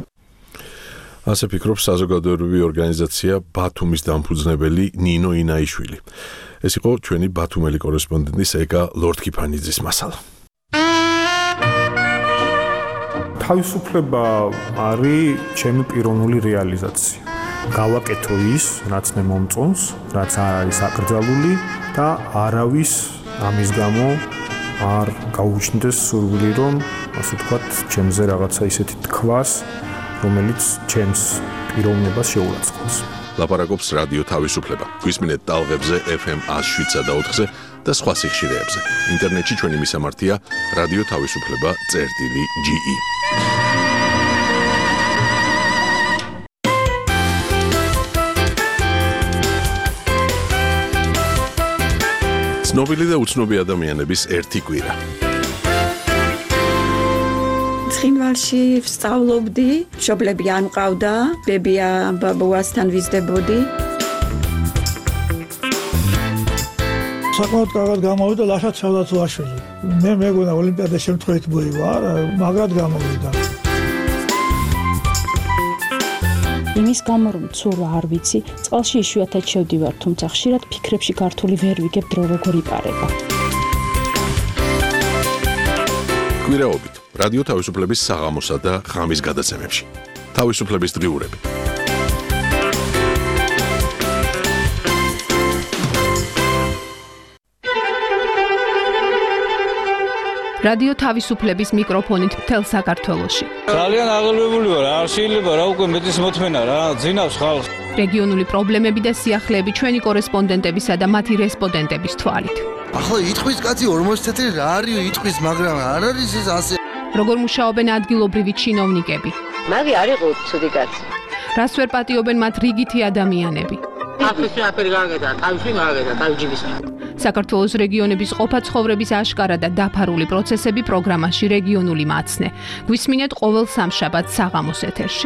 ასე ფიქრობს საზოგადოებრივი ორგანიზაცია ბათუმის დამფუძნებელი ნინო ინაიშვილი. ეს იყო ჩვენი ბათუმელი კორესპონდენტის ეკა ლორთქიფანიძის მასალა. თავისუფლება არის ჩემი პიროვნული რეალიზაცია. გავაკეთო ის, რაც მე მომწონს, რაც არ არის აკრძალული და არავის ამის გამო არ გაუჩნდეს სურვილი, რომ ასე ვთქვათ, ჩემზე რაღაცა ისეთი თქვას, რომელიც ჩემს პიროვნებას შეურაცხყოფს. ლაპარაკობს რადიო თავისუფლება. გვისმინეთ ტალღებზე FM 107.4-ზე და სხვა სიხშირეებზე. ინტერნეტში ჩვენი მისამართია რადიო თავისუფლება.ge. ცნობილი და უცნობი ადამიანების ერთი კვირა. ცხინვალში ვსწავლობდი, მშობლები არ მყავდა, ბებია ბაბუასთან ვიზრდებოდი. საკმაოდ კარგად გამოვიდა ლაშა ცელდაცვაშვილი. მე მეგონა ოლიმპიადა შემთხვევით მოივა, მაგრად გამოვიდა. იმის გამო რომ ცურვა არ ვიცი, წყალში იშვიათად შევდივარ, თუმცა ხშირად ფიქრებში გართული ვერ ვიგებ დრო როგორ იპარება. კვირაობით რადიო თავისუფლების საღამოსა და ღამის გადაცემებში. თავისუფლების დღიურები. რადიო თავისუფლების მიკროფონით მთელ საქართველოში. ძალიან აღელვებული ვარ, არ შეიძლება რა უკვე მეტის მოთმენა რა, ძინავს ხალხს. რეგიონული პრობლემები და სიახლეები ჩვენი კორესპონდენტებისა და მათი რესპონდენტების თვალით. ახლა იტყვის კაცი 40 წელი რა არის იტყვის, მაგრამ არ არის ეს ასე. როგორ მუშაობენ ადგილობრივი ჩინოვნიკები? მაგი არ იყო ცუდი კაცი. რას ვერ პატიობენ მათ რიგითი ადამიანები? ახლა აფერი გაგედა, თავში მაგედა, თავჯიბის. საქართველოს რეგიონების ყოფა ცხოვრების აშკარა და დაფარული პროცესები პროგრამაში რეგიონული მაცნე. გვისმინეთ ყოველ სამშაბათს საღამოს ეთერში.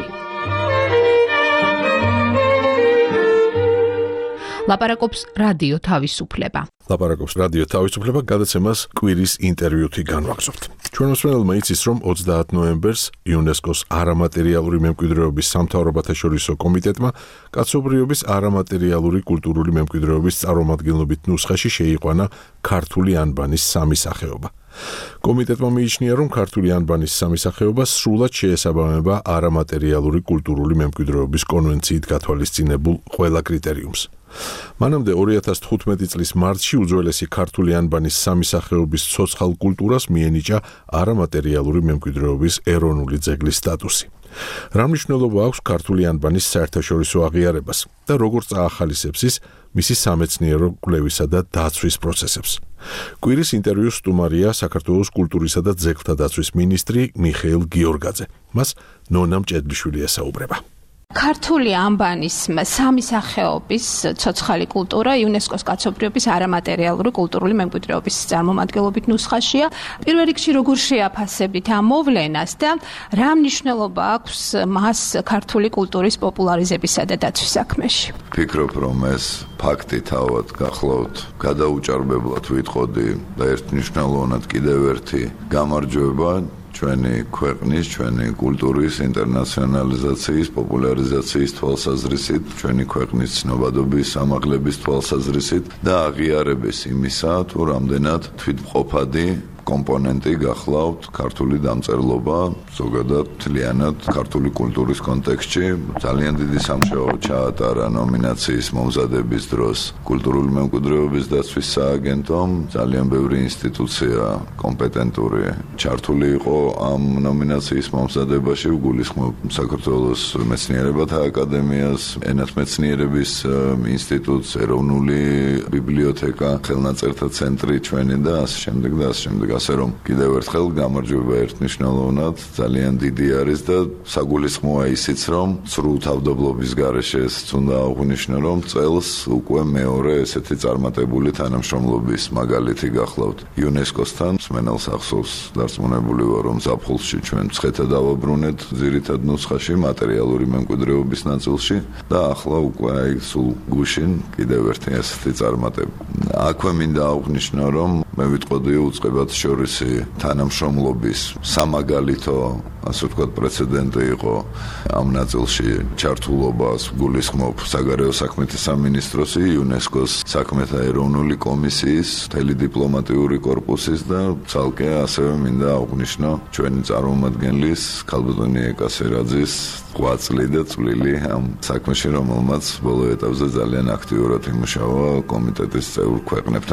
ლაპარაკობს რადიო თავისუფლება. ლაპარაკობს რადიო თავისუფლება, გადაცემას კვირის ინტერვიუთი განვაგრძობთ. ჩვენ მოსმენელმა იცის, რომ 30 ნოემბერს იუნესკოს არამატერიალური მემკვიდრეობის სამთავრობათაშორისო კომიტეტმა კაცობრიობის არამატერიალური კულტურული მემკვიდრეობის წარმომადგენლობით ნუსხაში შეიყვანა ქართული ანბანის სამი სახეობა. კომიტეტმა მიიჩნია, რომ ქართული ანბანის სამი სახეობა სრულად შეესაბამება არამატერიალური კულტურული მემკვიდრეობის კონვენციით გათვალისწინებულ ყველა კრიტერიუმს. მანამდე 2015 წლის მარტში უძველესი ქართული ანბანის სამი სახეობის ცოცხალ კულტურას მიენიჭა არამატერიალური მემკვიდრეობის ეროვნული ძეგლის სტატუსი. რა მნიშვნელობა აქვს ქართული ანბანის საერთაშორისო აღიარებას და როგორ წაახალისებს ის მისი სამეცნიერო კვლევისა და დაცვის პროცესებს. კვირის ინტერვიუს სტუმარია საქართველოს კულტურისა და ძეგლთა დაცვის მინისტრი მიხეილ გიორგაძე. მას ნონა მჭედლიშვილი ესაუბრება. ქართული ანბანის სამი სახეობის ცოცხალი კულტურა იუნესკოს კაცობრიობის არამატერიალური კულტურული მემკვიდრეობის წარმომადგენლობით ნუსხაშია. პირველ რიგში როგორ შეაფასებით ამ მოვლენას და რა მნიშვნელობა აქვს მას ქართული კულტურის პოპულარიზებისა და დაცვის საქმეში? ფიქრობ, რომ ეს ფაქტი თავად გახლავთ გადაუჭარბებლად ვიტყოდი და ერთმნიშვნელოვნად კიდევ ერთი გამარჯვება ჩვენი ქვეყნის, ჩვენი კულტურის ინტერნაციონალიზაციის, პოპულარიზაციის თვალსაზრისით, ჩვენი ქვეყნის ცნობადობის, ამაღლების თვალსაზრისით და აღიარების იმისა, თუ რამდენად თვითმყოფადი კომპონენტი გახლავთ ქართული დამწერლობა, ზოგადად მთლიანად ქართული კულტურის კონტექსტში. ძალიან დიდი სამშეო ჩაატარა ნომინაციის მომზადების დროს კულტურული მემკვიდრეობის დაცვის სააგენტომ. ძალიან ბევრი ინსტიტუცია კომპეტენტური ჩართული იყო ამ ნომინაციის მომზადებაში. ვგულისხმობ საქართველოს მეცნიერებათა აკადემიას, ენათმეცნიერების ინსტიტუტს, ეროვნული ბიბლიოთეკა, ხელნაწერთა ცენტრი ჩვენი და ასე შემდეგ და ასე შემდეგ. ასე რომ კიდევ ერთხელ გამარჯვება ერთნიშნულოვნად ძალიან დიდი არის და საგულისხმოა ისიც რომ სრულ თავდაბლობის გარეშე უნდა აღვნიშნო რომ წელს უკვე მეორე ესეთი წარმატებული თანამშრომლობის მაგალითი გახლავთ იუნესკოსთან. მსმენელს ახსოვს დარწმუნებული ვარ რომ ზაფხულში ჩვენ მცხეთა დავაბრუნეთ ძირითად ნუსხაში მატერიალური მემკვიდრეობის ნაწილში და ახლა უკვე აი სულ გუშინ კიდევ ერთი ესეთი წარმატება. აქვე მინდა აღვნიშნო რომ მე ვიტყოდი უწყებად შორისი თანამშრომლობის სამაგალითო ასე ვთქვათ პრეცედენტი იყო ამ ნაწილში ჩართულობას გულისხმობ საგარეო საქმეთა სამინისტროსი, იუნესკოს საქმეთა ეროვნული კომისიის, მთელი დიპლომატიური კორპუსის და ცალკე ასევე მინდა აღვნიშნო ჩვენი წარმომადგენლის ქალბატონი ეკასერაძის 8 წლი და წვლილი ამ საქმეში, რომელმაც ბოლო ეტაპზე ძალიან აქტიურად იმუშავა კომიტეტის წევრ ქვეყნებთან.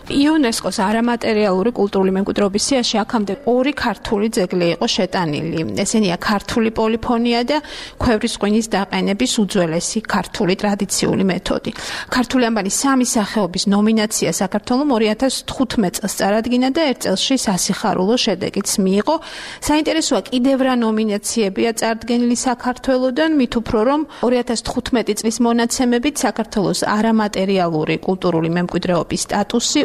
იუნესკოს არამატერიალური კულტურული მემკვიდრეობის სიაში აქამდე ორი ქართული ძეგლი იყო შეტანილი. ესენია ქართული პოლიფონია და ქვევრის ღვინის დაყენების უძველესი ქართული ტრადიციული მეთოდი. ქართული ანბანი სამი სახეობის ნომინაცია საქართველოს 2015 წელს წარადგინა და ერთ წელში სასიხარულო შედეგიც მიიღო. საინტერესოა კიდევ რა ნომინაციებია წარდგენილი საქართველოსდან, მით უფრო რომ 2015 წლის მონაცემებით საქართველოს არამატერიალური კულტურული მემკვიდრეობის სტატუსი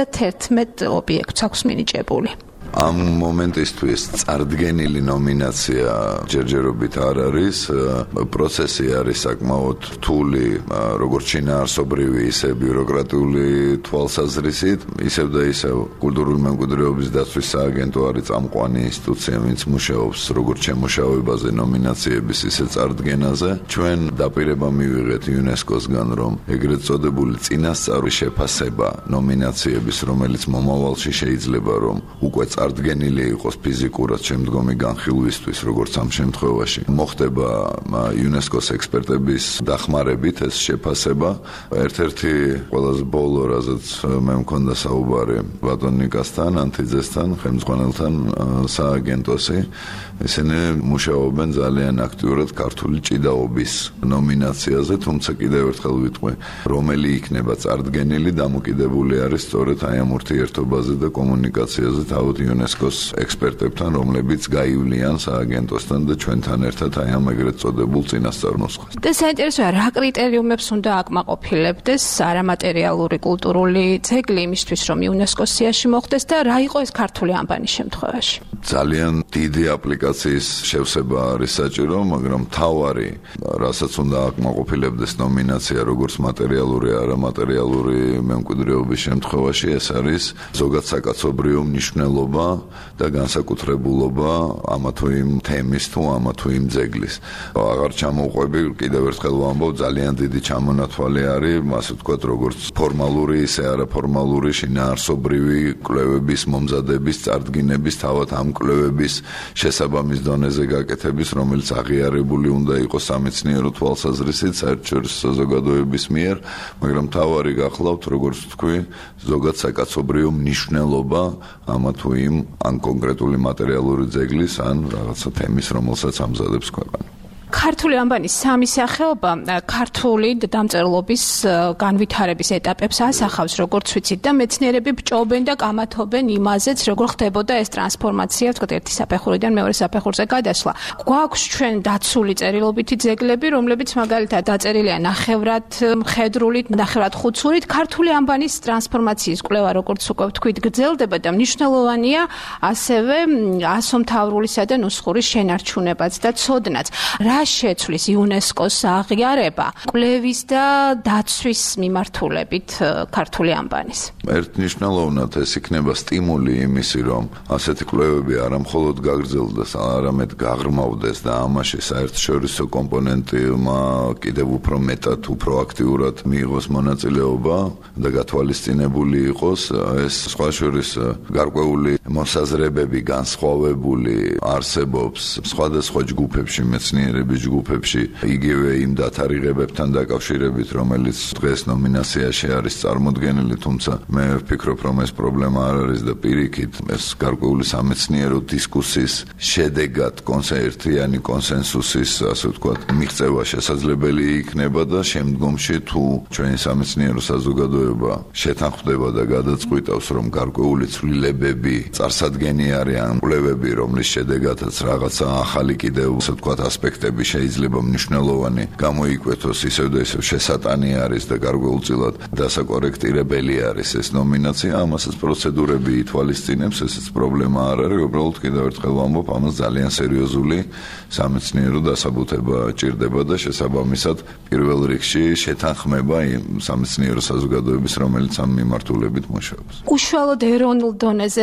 31 ობიექტს აქვს მინიჭებული. ამ მომენტისთვის წარდგენილი ნომინაცია ჯერჯერობით არ არის, პროცესი არის საკმაოდ რთული, როგორც შინაარსობრივი, ისე ბიუროკრატიული თვალსაზრისით, ისევ და ისევ კულტურული მემკვიდრეობის დაცვის სააგენტო არის წამყვანი ინსტიტუცია, ვინც მუშაობს როგორც შემუშავებაზე, ნომინაციების, ისე წარდგენაზე. ჩვენ დაპირება მივიღეთ იუნესკოსგან, რომ ეგრეთ წოდებული წინასწარი შეფასება ნომინაციების, რომელიც მომავალში შეიძლება რომ უკვე წარდგენილი იყოს ფიზიკურად შემდგომი განხილვისთვის, როგორც ამ შემთხვევაში მოხდება იუნესკოს ექსპერტების დახმარებით ეს შეფასება. ერთ-ერთი ყველაზე ბოლო, რაზეც მე მქონდა საუბარი ბატონ ნიკასთან, ანთიძესთან, ხელმძღვანელთან სააგენტოსი, ისინი მუშაობენ ძალიან აქტიურად ქართული ჭიდაობის ნომინაციაზე, თუმცა კიდევ ერთხელ ვიტყვი, რომელი იქნება წარდგენილი, დამოკიდებული არის სწორედ აი ამ ურთიერთობაზე და კომუნიკაციაზე თავად იუნესკოს ექსპერტებთან, რომლებიც გაივლიან სააგენტოსთან და ჩვენთან ერთად აი ამ ეგრეთ წოდებულ წინასწარ ნუსხას. და საინტერესოა, რა კრიტერიუმებს უნდა აკმაყოფილებდეს არამატერიალური კულტურული ძეგლი იმისთვის, რომ იუნესკოს სიაში მოხვდეს და რა იყო ეს ქართული ანბანის შემთხვევაში? ძალიან დიდი აპლიკაციის შევსება არის საჭირო, მაგრამ თავარი, რასაც უნდა აკმაყოფილებდეს ნომინაცია, როგორც მატერიალური, არამატერიალური მემკვიდრეობის შემთხვევაში, ეს არის ზოგად საკაცობრიო მნიშვნელობა და განსაკუთრებულობა ამა თუ იმ თემის თუ ამა თუ იმ ძეგლის. აღარ ჩამოვყვები, კიდევ ერთხელ ვამბობ, ძალიან დიდი ჩამონათვალი არის, ასე ვთქვათ, როგორც ფორმალური, ისე არაფორმალური შინაარსობრივი კვლევების მომზადების, წარდგინების, თავად ამ კვლევების შესაბამის დონეზე გაკეთების, რომელიც აღიარებული უნდა იყოს სამეცნიერო თვალსაზრისით, საერთაშორისო საზოგადოების მიერ, მაგრამ თავარი გახლავთ, როგორც ვთქვი, ზოგად საკაცობრიო მნიშვნელობა ამა თუ იმ ან კონკრეტული მატერიალური ძეგლის, ან რაღაცა თემის, რომელსაც ამზადებს ქვეყანა. ქართული ანბანის სამი სახეობა ქართული დამწერლობის განვითარების ეტაპებს ასახავს, როგორც ვიცით, და მეცნიერები ბჭობენ და კამათობენ იმაზეც, როგორ ხდებოდა ეს ტრანსფორმაცია, ვთქვათ, ერთი საფეხურიდან მეორე საფეხურზე გადასვლა. გვაქვს ჩვენ დაცული წერილობითი ძეგლები, რომლებიც მაგალითად დაწერილია ნახევრად მხედრული, ნახევრად ხუცურით. ქართული ანბანის ტრანსფორმაციის კვლევა, როგორც უკვე ვთქვით, გრძელდება და მნიშვნელოვანია ასევე ასომთავრულისა და ნუსხურის შენარჩუნებაც და ცოდნაც. შეცვლის იუნესკოს აღიარება კვლევის და დაცვის მიმართულებით ქართული ანბანის. ერთნიშნულოვნად ეს იქნება სტიმული იმისი, რომ ასეთი კვლევები არა მხოლოდ გაგრძელდეს, არამედ გაღრმავდეს და ამაში საერთაშორისო კომპონენტმა კიდევ უფრო მეტად, უფრო აქტიურად მიიღოს მონაწილეობა და გათვალისწინებული იყოს ეს სხვა შორის გარკვეული მოსაზრებები, განსხვავებული არსებობს სხვადასხვა ჯგუფებში მეცნიერები ჯგუფებში, იგივე იმ დათარიღებებთან დაკავშირებით, რომელიც დღეს ნომინაციაში არის წარმოდგენილი, თუმცა მე ვფიქრობ, რომ ეს პრობლემა არ არის და პირიქით ეს გარკვეული სამეცნიერო დისკუსიის შედეგად კონსენსუსიანი კონსენსუსის, ასე ვთქვათ, მიღწევა შესაძლებელი იქნება და შემდგომში თუ ჩვენი სამეცნიერო საზოგადოება შეთანხმდება და გადაწყვიტავს, რომ გარკვეული ცვლილებები წარსადგენი არიან კვლევები, რომლის შედეგადაც რაღაცა ახალი კიდევ, ასე ვთქვათ, ასპექტები შეიძლება მნიშვნელოვანი გამოიკვეთოს, ისევ და ისევ შესატანი არის და გარკვეულწილად დასაკორექტირებელი არის ეს ნომინაცია, ამასაც პროცედურები ითვალისწინებს, ესეც პრობლემა არ არის, უბრალოდ კიდევ ერთხელ ვამბობ, ამას ძალიან სერიოზული სამეცნიერო დასაბუთება ჭირდება და შესაბამისად პირველ რიგში შეთანხმება იმ სამეცნიერო საზოგადოების, რომელიც ამ მიმართულებით მუშაობს. უშუალოდ ეროვნულ დონეზე რა არის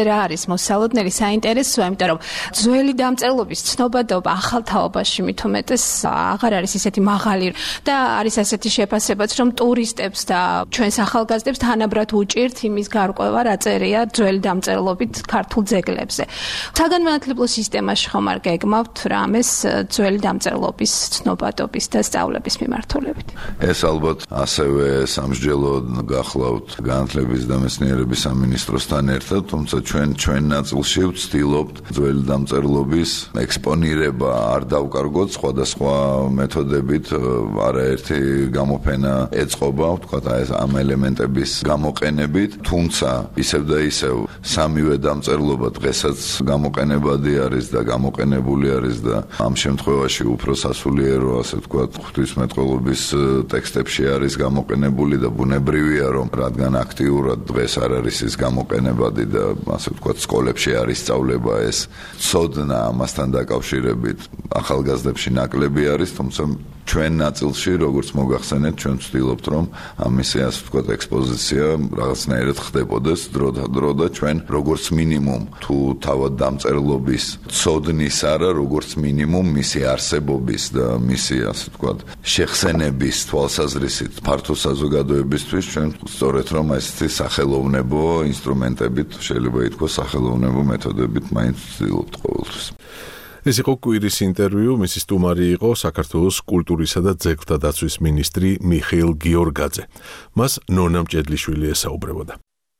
მოსალოდნელი საინტერესოა, იმიტომ რომ ძველი დამწერლობის ცნობადობა ახალ თაობაში მით უმეტეს აღარ არის ისეთი მაღალი და არის ასეთი შეფასებაც, რომ ტურისტებს და ჩვენს ახალგაზრდებს თანაბრად უჭირთ იმის გარკვევა, რა წერია ძველი დამწერლობით ქართულ ძეგლებზე. საგანმანათლებლო სისტემაში ხომ არ გეგმავთ რამეს ძველი დამწერლობის ცნობადობის და სწავლების მიმართულებით? ეს ალბათ ასევე სამსჯელოდ გახლავთ განათლების და მეცნიერების სამინისტროსთან ერთად, თუმცა ჩვენ ნაწილში ვცდილობთ ძველი დამწერლობის ექსპონირება არ დავკარგოთ სხვადასხვა მეთოდებით, არაერთი გამოფენა ეწყობა, ვთქვათ, ეს ამ ელემენტების გამოყენებით, თუმცა ისევ და ისევ სამივე დამწერლობა დღესაც გამოყენებადი არის და გამოყენებული არის და ამ შემთხვევაში უფრო სასულიერო, ასე ვთქვათ, ღვთისმეტყველობის ტექსტებში არის გამოყენებული და ბუნებრივია, რომ რადგან აქტიურად დღეს არ არის ის გამოყენებადი და ასე ვთქვათ, სკოლებში არის სწავლება ეს ცოდნა ამასთან დაკავშირებით ახალგაზრდებში ნაკლები არის, თუმცა ჩვენ ნაწილში, როგორც მოგახსენეთ, ჩვენ ვცდილობთ, რომ ამისი ასე ვთქვათ, ექსპოზიცია რაღაცნაირად ხდებოდეს დრო და ჩვენ როგორც მინიმუმ თუ თავად დამწერლობის ცოდნის არა, როგორც მინიმუმ მისი არსებობის და მისი ასე ვთქვათ, შეხსენების თვალსაზრისით ფართო საზოგადოებისთვის ჩვენ სწორედ რომ ესეთი სახელოვნებო ინსტრუმენტებით, შეიძლება ითქვას სახელოვნებო მეთოდებით მაინც ვცდილობთ ყოველთვის. ეს იყო კვირის ინტერვიუ, მისი სტუმარი იყო საქართველოს კულტურისა და ძეგლთა დაცვის მინისტრი მიხეილ გიორგაძე. მას ნონა მჭედლიშვილი ესაუბრებოდა.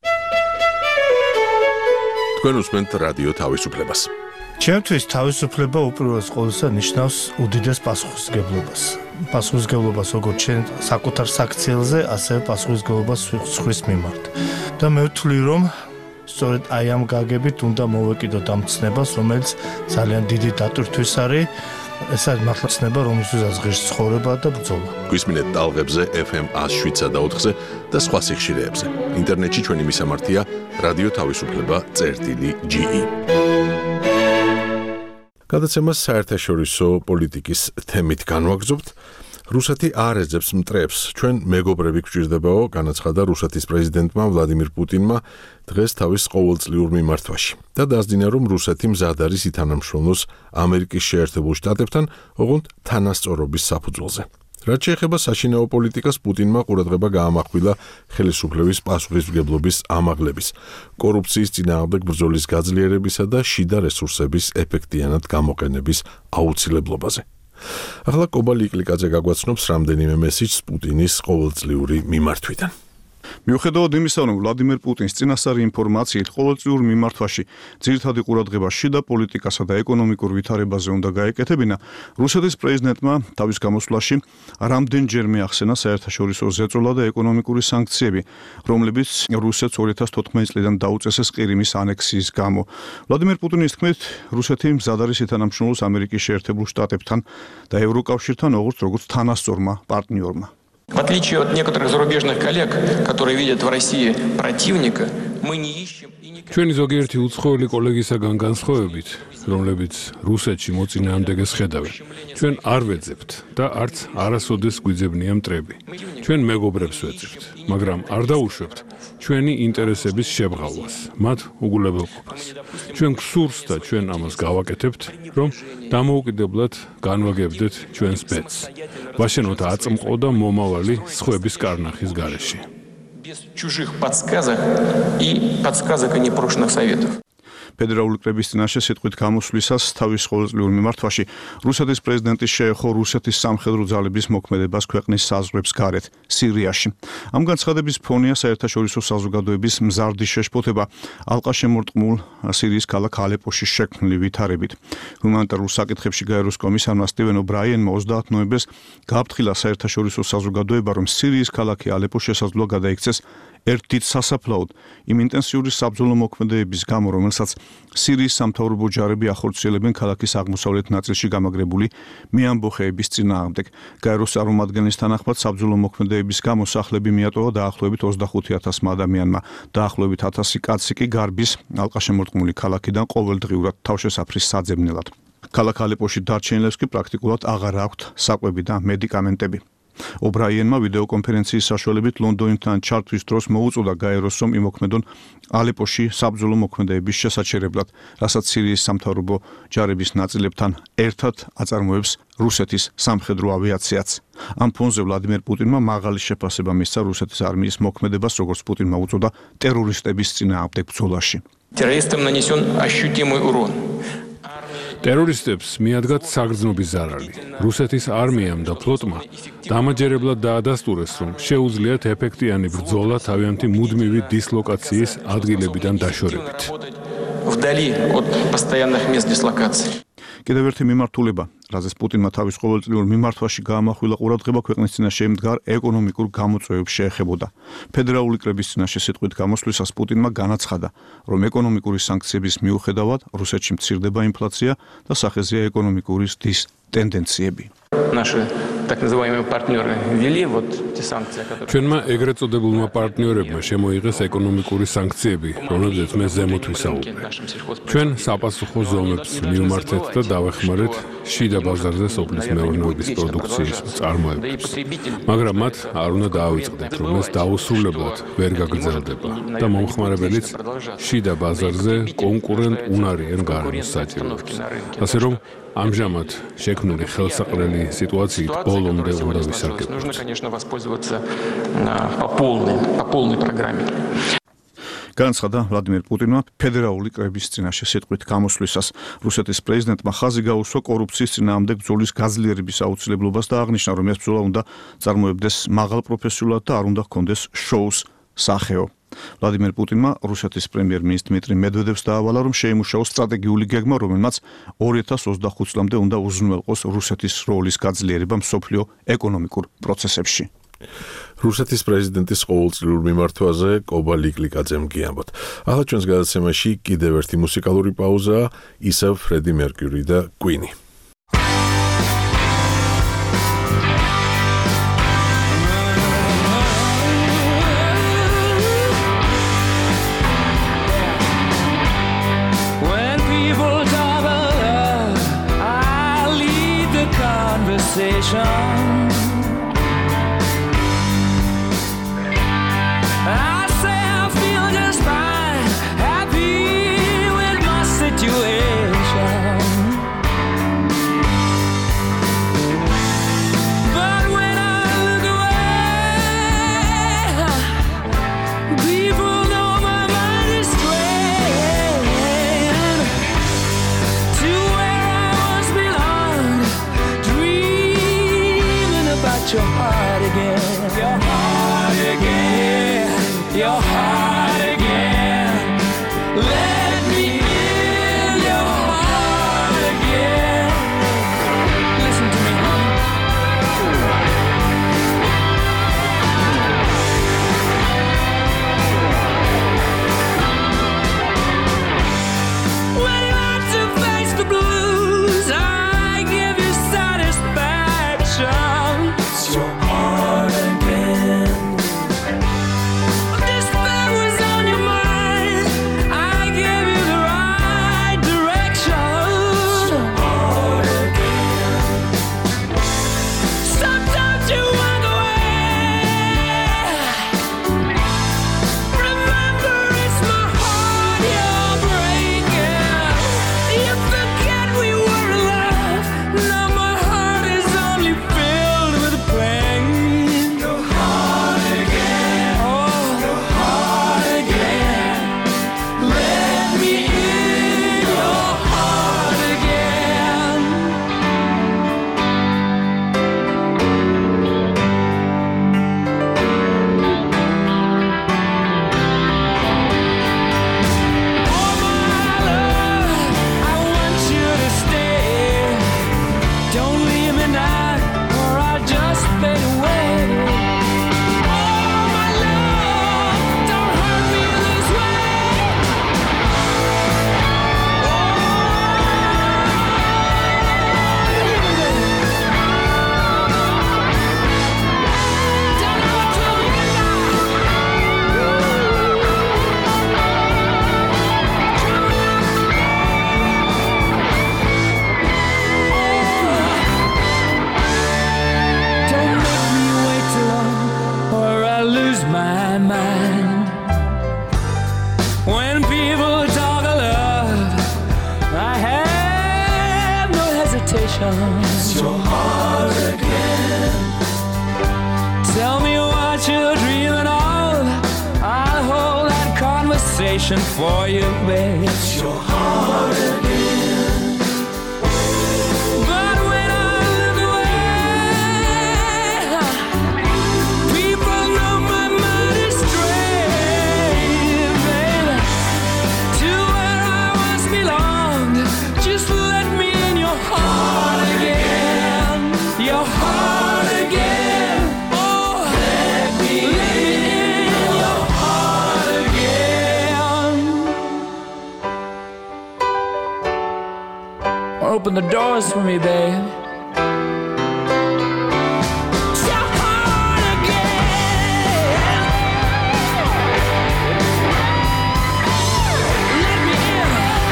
თქვენ უსმენთ რადიო თავისუფლებას. ჩემთვის თავისუფლება უპირველეს ყოვლისა ნიშნავს უდიდეს პასუხისმგებლობას. პასუხისმგებლობას როგორც ჩვენ საკუთარ საქციელზე, ასევე პასუხისმგებლობას სხვის მიმართ. და მე ვთვლი, რომ სწორედ აი ამ გაგებით უნდა მოვეკიდოთ ამ ცნებას, რომელიც ძალიან დიდი დატვირთვის არის. ეს არის მართლა ცნება, რომელსაც ღირს ცხოვრება და ბრძოლა. გვისმინეთ ტალღებზე FM 107.4-ზე და სხვა სიხშირეებზე. ინტერნეტში ჩვენი მისამართია რადიო თავისუფლება.ge. გადაცემას საერთაშორისო პოლიტიკის თემით განვაგრძობთ. რუსეთი არ ეძებს მტრებს. ჩვენ მეგობრები გვჭირდებაო, განაცხადა რუსეთის პრეზიდენტმა ვლადიმირ პუტინმა დღეს თავის ყოველწლიურ მიმართვაში და დაძინა, რომ რუსეთი მზად არის ითანამშრომლოს ამერიკის შეერთებულ შტატებთან, ოღონდ თანასწორობის საფუძველზე. რაც შეეხება საშინაო პოლიტიკას, პუტინმა ყურადღება გაამახვილა ხელისუფლების პასუხისმგებლობის ამაღლების, კორუფციის წინააღმდეგ ბრძოლის გაძლიერებისა და შიდა რესურსების ეფექტიანად გამოყენების აუცილებლობაზე. ახლა კობალი იკლიკაძე გაგვაცნობს რამდენიმე მესიჯს პუტინის ყოველწლიური მიმართვიდან. მიუხედავად იმისა, რომ ვლადიმერ პუტინს წინასწარი ინფორმაციით ყოველწლიურ მიმართვაში ძირითადი ყურადღება შიდა პოლიტიკასა და ეკონომიკურ ვითარებაზე უნდა გაეკეთებინა, რუსეთის პრეზიდენტმა თავის გამოსვლაში რამდენჯერმე ახსენა საერთაშორისო ზეწოლა და ეკონომიკური სანქციები, რომლებიც რუსეთს 2014 წლიდან დაუწესეს ყირიმის ანექსიის გამო. ვლადიმერ პუტინის თქმით, რუსეთი მზად არის ითანამშრომლოს ამერიკის შეერთებულ შტატებთან და ევროკავშირთან, როგორც თანასწორმა პარტნიორმა. В отличие от некоторых зарубежных коллег, которые видят в России противника, мы не ищем и не... ჩვენი ზოგიერთი უცხოელი კოლეგისაგან განსხვავებით, რომლებიც რუსეთში მოწინააღმდეგეს ხედავენ, ჩვენ არ ვეძებთ და არც არასოდეს გვიძებნია მტრები. ჩვენ მეგობრებს ვეძებთ, მაგრამ არ დაუშვებთ ჩვენი ინტერესების შებღავას, მათ უგულებელყოფას. ჩვენ გსურს და ჩვენ ამას გავაკეთებთ, რომ დამოუკიდებლად განვაგებდეთ ჩვენს ბედს. ვაშენოთ აწმყო და მომავალი სხვების კარნახის გარეშე. Без чужих подсказок и подсказок и непрошенных советов. ფედერალური კრების წინაშე სიტყვით გამოსვლისას თავის ყოველწლიურ მიმართვაში რუსეთის პრეზიდენტის შეეხო რუსეთის სამხედრო ძალების მოქმედებას ქვეყნის საზღვრებს გარეთ სირიაში. ამ განცხადების ფონია საერთაშორისო საზოგადოების მზარდი შეშფოთება ალყაშემორტყმულ სირიის ქალაქ ალეპოში შექმნილი ვითარებით. ჰუმანიტარულ საკითხებში გაეროს კომისარმა სტივენ ობრაიენმა 30 ნოემბერს გააფრთხილა საერთაშორისო საზოგადოება, რომ სირიის ქალაქი ალეპო შესაძლოა გადაიქცეს ერთ დიდ სასაფლაოდ იმ ინტენსიური საბრძოლო მოქმედებების გამო, რომელსაც სირიის სამთავრობო ჯარები ახორციელებენ ქალაქის აღმოსავლეთ ნაწილში გამაგრებული მეამბოხეების წინააღმდეგ. გაეროს წარმომადგენლის თანახმად საბრძოლო მოქმედებების გამო სახლები მიატოვა დაახლოებით 25,000 ადამიანმა. დაახლოებით 1000 კაცი კი გარბის ალყაშემორტყმული ქალაქიდან ყოველდღიურად თავშესაფრის საძებნელად. ქალაქ ალეპოში დარჩენილებს კი პრაქტიკულად აღარ აქვთ საკვები და მედიკამენტები. ობრაიენმა ვიდეოკონფერენციის საშუალებით ლონდონიდან ჩართვის დროს მოუწოდა გაეროსომ იმოქმედონ ალეპოში საბრძოლო მოქმედებების შესაჩერებლად, რასაც სირიის სამთავრობო ჯარების ნაწილებთან ერთად აწარმოებს რუსეთის სამხედრო ავიაციაც. ამ ფონზე ვლადიმერ პუტინმა მაღალი შეფასება მისცა რუსეთის არმიის მოქმედებას, როგორც პუტინმა უწოდა ტერორისტების წინააღმდეგ ბრძოლაში. Террористам нанесен ощутимый урон. ტერორისტებს მიადგათ საგრძნობის ზარალი. რუსეთის არმიამ და ფლოტმა დამაჯერებლად დაადასტურეს, რომ შეუძლიათ ეფექტიანი ბრძოლა თავიანთი მუდმივი დისლოკაციის ადგილებიდან დაშორებით. Вдали от постоянных мест дислокации. კიდევ ერთი მიმართულება, რაზეც პუტინმა თავის ყოველწლიურ მიმართვაში გაამახვილა ყურადღება ქვეყნის წინაშე მდგარ ეკონომიკურ გამოწვევებს შეეხებოდა. ფედერალური კრების წინაშე სიტყვით გამოსვლისას პუტინმა განაცხადა, რომ ეკონომიკური სანქციების მიუხედავად რუსეთში მცირდება ინფლაცია და სახეზეა ეკონომიკური ზრდის ტენდენციები. Наши так называемые партнеры ввели вот те санкции, которые ჩვენმა ეგრეთ წოდებულმა პარტნიორებმა შემოიღეს ეკონომიკური სანქციები, რომლებზეც მე ზემოთ ვისაუბრე. ჩვენ საპასუხო ზომებს მივმართეთ და დავეხმარეთ შიდა ბაზარზე სოფლის მეურნეობის პროდუქციის წარმოებებს. მაგრამ მათ არ უნდა დაავიწყდეთ, რომ ეს დაუსრულებლად ვერ გაგრძელდება და მომხმარებელიც შიდა ბაზარზე კონკურენტ უნარიან გარემოს საჭიროებს. ასე რომ ამჟამად შექმნილი ხელსაყრელი სიტუაციით ბოლომდე უნდა ვისარგებლოთ. нужно, конечно, воспользоваться по полной программе. განაცხადა ვლადიმერ პუტინმა ფედერალური კრების წინაშე სიტყვით გამოსვლისას. რუსეთის პრეზიდენტმა ხაზი გაუსვა კორუფციის წინააღმდეგ ბრძოლის გაძლიერების აუცილებლობას და აღნიშნა, რომ ეს ბრძოლა უნდა წარმოებდეს მაღალ პროფესიულად და არ უნდა ჰქონდეს შოუს სახეო. ვლადიმერ პუტინმა რუსეთის პრემიერ-მინისტრ დმიტრი მედვედევს დაავალა, რომ შეიმუშაოს სტრატეგიული გეგმა, რომელმაც 2025 წლამდე უნდა უზრუნველყოს რუსეთის როლის გაძლიერება მსოფლიო ეკონომიკურ პროცესებში. რუსეთის პრეზიდენტის ყოველწლიურ მიმართვაზე კობა ლიკლიკაძემ გიამბოთ. ახლა ჩვენს გადაცემაში კიდევ ერთი მუსიკალური პაუზაა, ისევ ფრედი მერკიური და კვინი. Dream It's your heart again. Tell me what you're dreaming of. I'll hold that conversation for you, babe. It's your heart again. But when I look away, people know my mind is straying, baby, to where I once belonged. Just let me in your heart again. Your heart again. Oh, let me in your heart again. Open the doors for me, babe. It's your heart again. Let me in.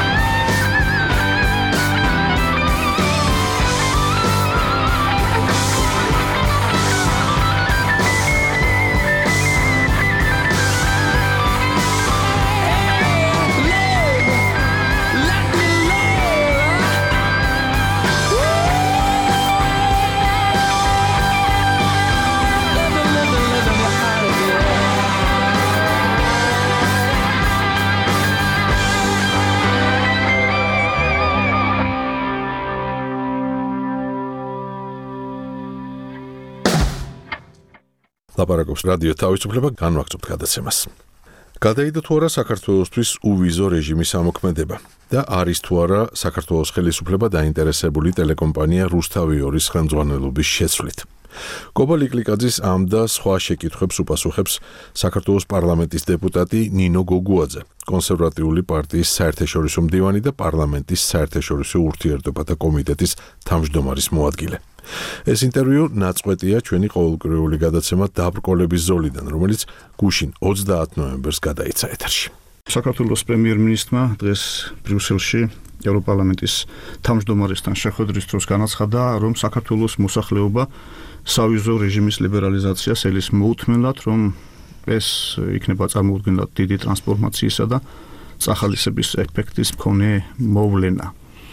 ლაპარაკობს რადიო თავისუფლება, განვაგრძობთ გადაცემას. გადაიდო თუ არა საქართველოსთვის უვიზო რეჟიმის ამოქმედება და არის თუ არა საქართველოს ხელისუფლება დაინტერესებული ტელეკომპანია რუსთავი 2-ის ხელმძღვანელობის შეცვლით. კობა ლიკლიკაძის ამ და სხვა შეკითხვებს უპასუხებს საქართველოს პარლამენტის დეპუტატი ნინო გოგუაძე, კონსერვატიული პარტიის საერთაშორისო მდივანი და პარლამენტის საერთაშორისო ურთიერთობათა კომიტეტის თავმჯდომარის მოადგილე. ეს ინტერვიუ ნაწყვეტია ჩვენი ყოველკვირეული გადაცემა დაბრკოლების ზოლიდან, რომელიც გუშინ 30 ნოემბერს გადაიცა ეთერში. საქართველოს პრემიერ-მინისტრმა დღეს ბრიუსელში ევროპარლამენტის თავმჯდომარესთან შეხვედრის დროს განაცხადა, რომ საქართველოს მოსახლეობა სავიზო რეჟიმის ლიბერალიზაციას ელის მოუთმენლად, რომ ეს იქნება წარმოუდგენლად დიდი ტრანსფორმაციისა და წახალისების ეფექტის მქონე მოვლენა.